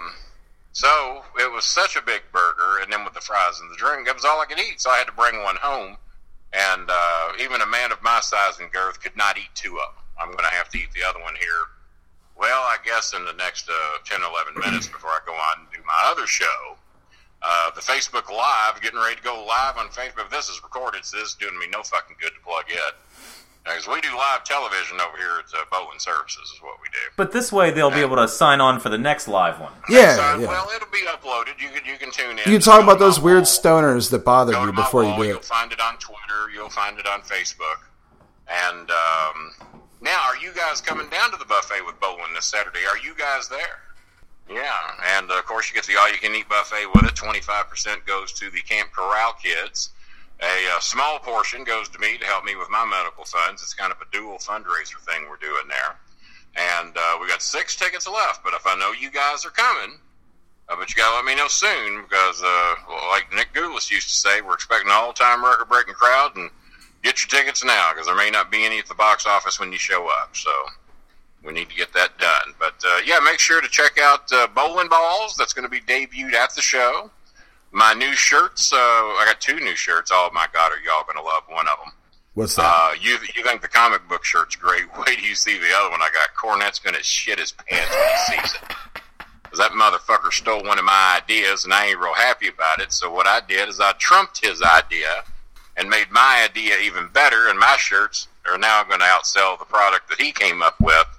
so it was such a big burger, and then with the fries and the drink, it was all I could eat. So I had to bring one home. And even a man of my size and girth could not eat 2 of them. I'm going to have to eat the other one here. Well, I guess in the next 10, 11 minutes before I go on and do my other show. The Facebook Live, getting ready to go live on Facebook. This is recorded, so this is doing me no fucking good to plug it. Because we do live television over here at Bolin Services is what we do. But this way they'll be able to sign on for the next live one. Yeah. Well, it'll be uploaded. You can tune in. You can talk about those weird stoners that bother you before you do it. You'll find it on Twitter. You'll find it on Facebook. And now, are you guys coming down to the buffet with Bolin this Saturday? Are you guys there? Yeah. And, of course, you get the all-you-can-eat buffet with it. 25% goes to the Camp Corral kids. A small portion goes to me to help me with my medical funds. It's kind of a dual fundraiser thing we're doing there. And we got 6 tickets left. But if I know you guys are coming, but you got to let me know soon because, like Nick Goulas used to say, we're expecting an all-time record-breaking crowd. And get your tickets now because there may not be any at the box office when you show up. So we need to get that done. But, yeah, make sure to check out Bowling Balls. That's going to be debuted at the show. My new shirts, I got 2 new shirts. Oh, my God, are y'all going to love one of them. What's that? You think the comic book shirt's great. Wait till you see the other one I got. Cornette's going to shit his pants when he sees it. Because that motherfucker stole one of my ideas, and I ain't real happy about it. So what I did is I trumped his idea and made my idea even better, and my shirts are now going to outsell the product that he came up with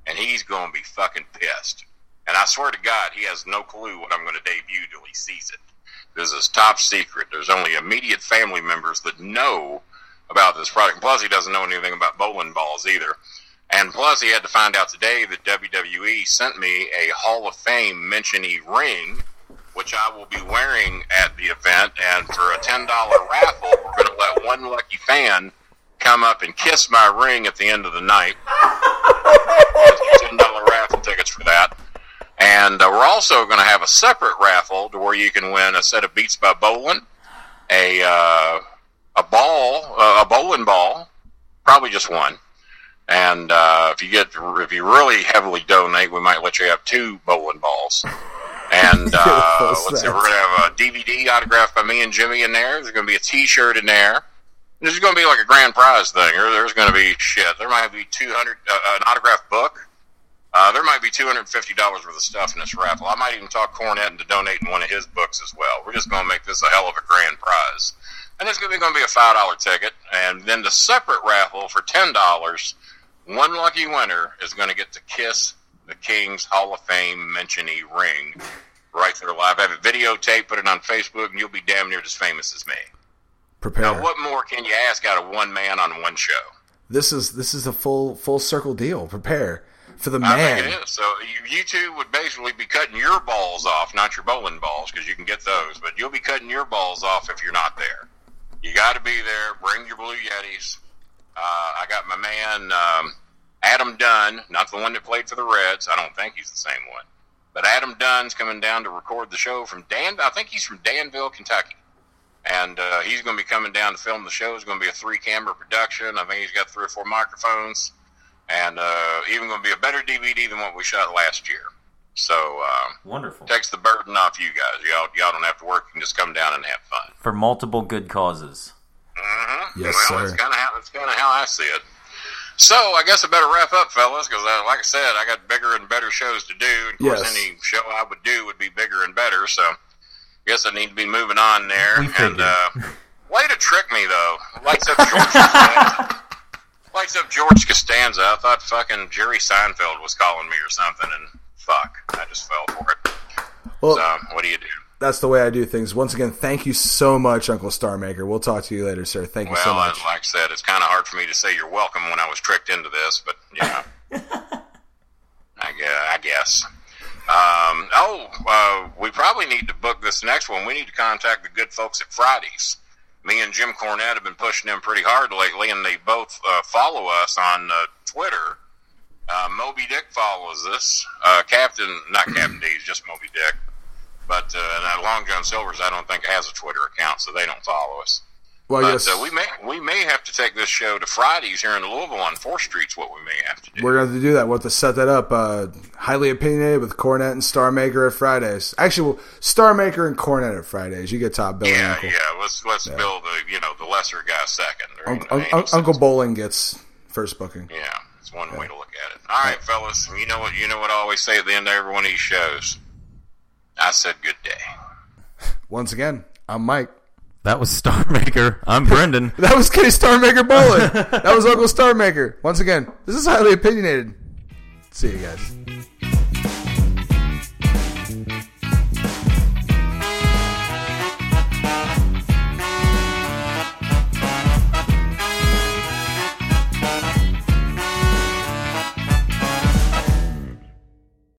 and he's going to be fucking pissed. And I swear to God, he has no clue what I'm going to debut till he sees it. This is top secret. There's only immediate family members that know about this product. Plus, he doesn't know anything about bowling balls either. And plus, he had to find out today that WWE sent me a Hall of Fame mention-y ring, which I will be wearing at the event. And for a $10 raffle, we're going to let one lucky fan come up and kiss my ring at the end of the night. $10 raffle tickets for that. And we're also going to have a separate raffle to where you can win a set of Beats by Bowling, a bowling ball, probably just one. And if you really heavily donate, we might let you have 2 bowling balls. And let's see, we're going to have a DVD autographed by me and Jimmy in there. There's going to be a T-shirt in there. This is going to be like a grand prize thing. There's going to be shit. There might be an autographed book. There might be $250 worth of stuff in this raffle. I might even talk Cornette into donating one of his books as well. We're just going to make this a hell of a grand prize. And it's going to be a $5 ticket. And then the separate raffle for $10, one lucky winner is going to get to kiss the King's Hall of Fame mention-y ring right there live. I have it videotaped, put it on Facebook, and you'll be damn near as famous as me. Prepare. Now, what more can you ask out of one man on one show? This is a full circle deal. Prepare for the man. I think it is. So you two would basically be cutting your balls off, not your bowling balls, because you can get those. But you'll be cutting your balls off if you're not there. You got to be there. Bring your Blue Yetis. I got my man Adam Dunn, not the one that played for the Reds. I don't think he's the same one. But Adam Dunn's coming down to record the show from I think he's from Danville, Kentucky. And he's going to be coming down to film the show. It's going to be a 3-camera production. I think he's got 3 or 4 microphones. And even going to be a better DVD than what we shot last year. So wonderful. Takes the burden off you guys. Y'all don't have to work. You can just come down and have fun. For multiple good causes. Mm-hmm. Yes, well, sir. It's kind of how I see it. So I guess I better wrap up, fellas, because like I said, I got bigger and better shows to do. Of course, Yes. any show I would do would be bigger and better. So I guess I need to be moving on there. And way to trick me, though. Lights up George Costanza. Lights up George Costanza. I thought fucking Jerry Seinfeld was calling me or something, and fuck, I just fell for it. Well, So what do you do? that's the way I do things. Once again, thank you so much, Uncle Starmaker. We'll talk to you later, sir. Thank you so much. Like I said, it's kind of hard for me to say you're welcome when I was tricked into this, but yeah, I guess. We probably need to book this next one. We need to contact the good folks at Fridays. Me and Jim Cornette have been pushing them pretty hard lately, and they both follow us on Twitter. Moby Dick follows us. Not Captain D, just Moby Dick. But Long John Silver's, I don't think, has a Twitter account, so they don't follow us. Well, But yes, we may have to take this show to Fridays here in Louisville on 4th Street's what we may have to do. we're going to do that. We'll have to set that up. Highly Opinionated with Cornette and Starmaker at Fridays. Actually, Starmaker and Cornette at Fridays. You get top billing. Yeah, Uncle. Let's build the lesser guy second. There ain't any sense. Uncle Bowling gets first booking. Yeah, it's one way to look at it. All right, fellas. You know what I always say at the end of every one of these shows. I said good day. Once again, I'm Mike. That was Starmaker. I'm Brendan. That was Kenny Starmaker Bowling. That was Uncle Starmaker. Once again, this is Highly Opinionated. See you guys.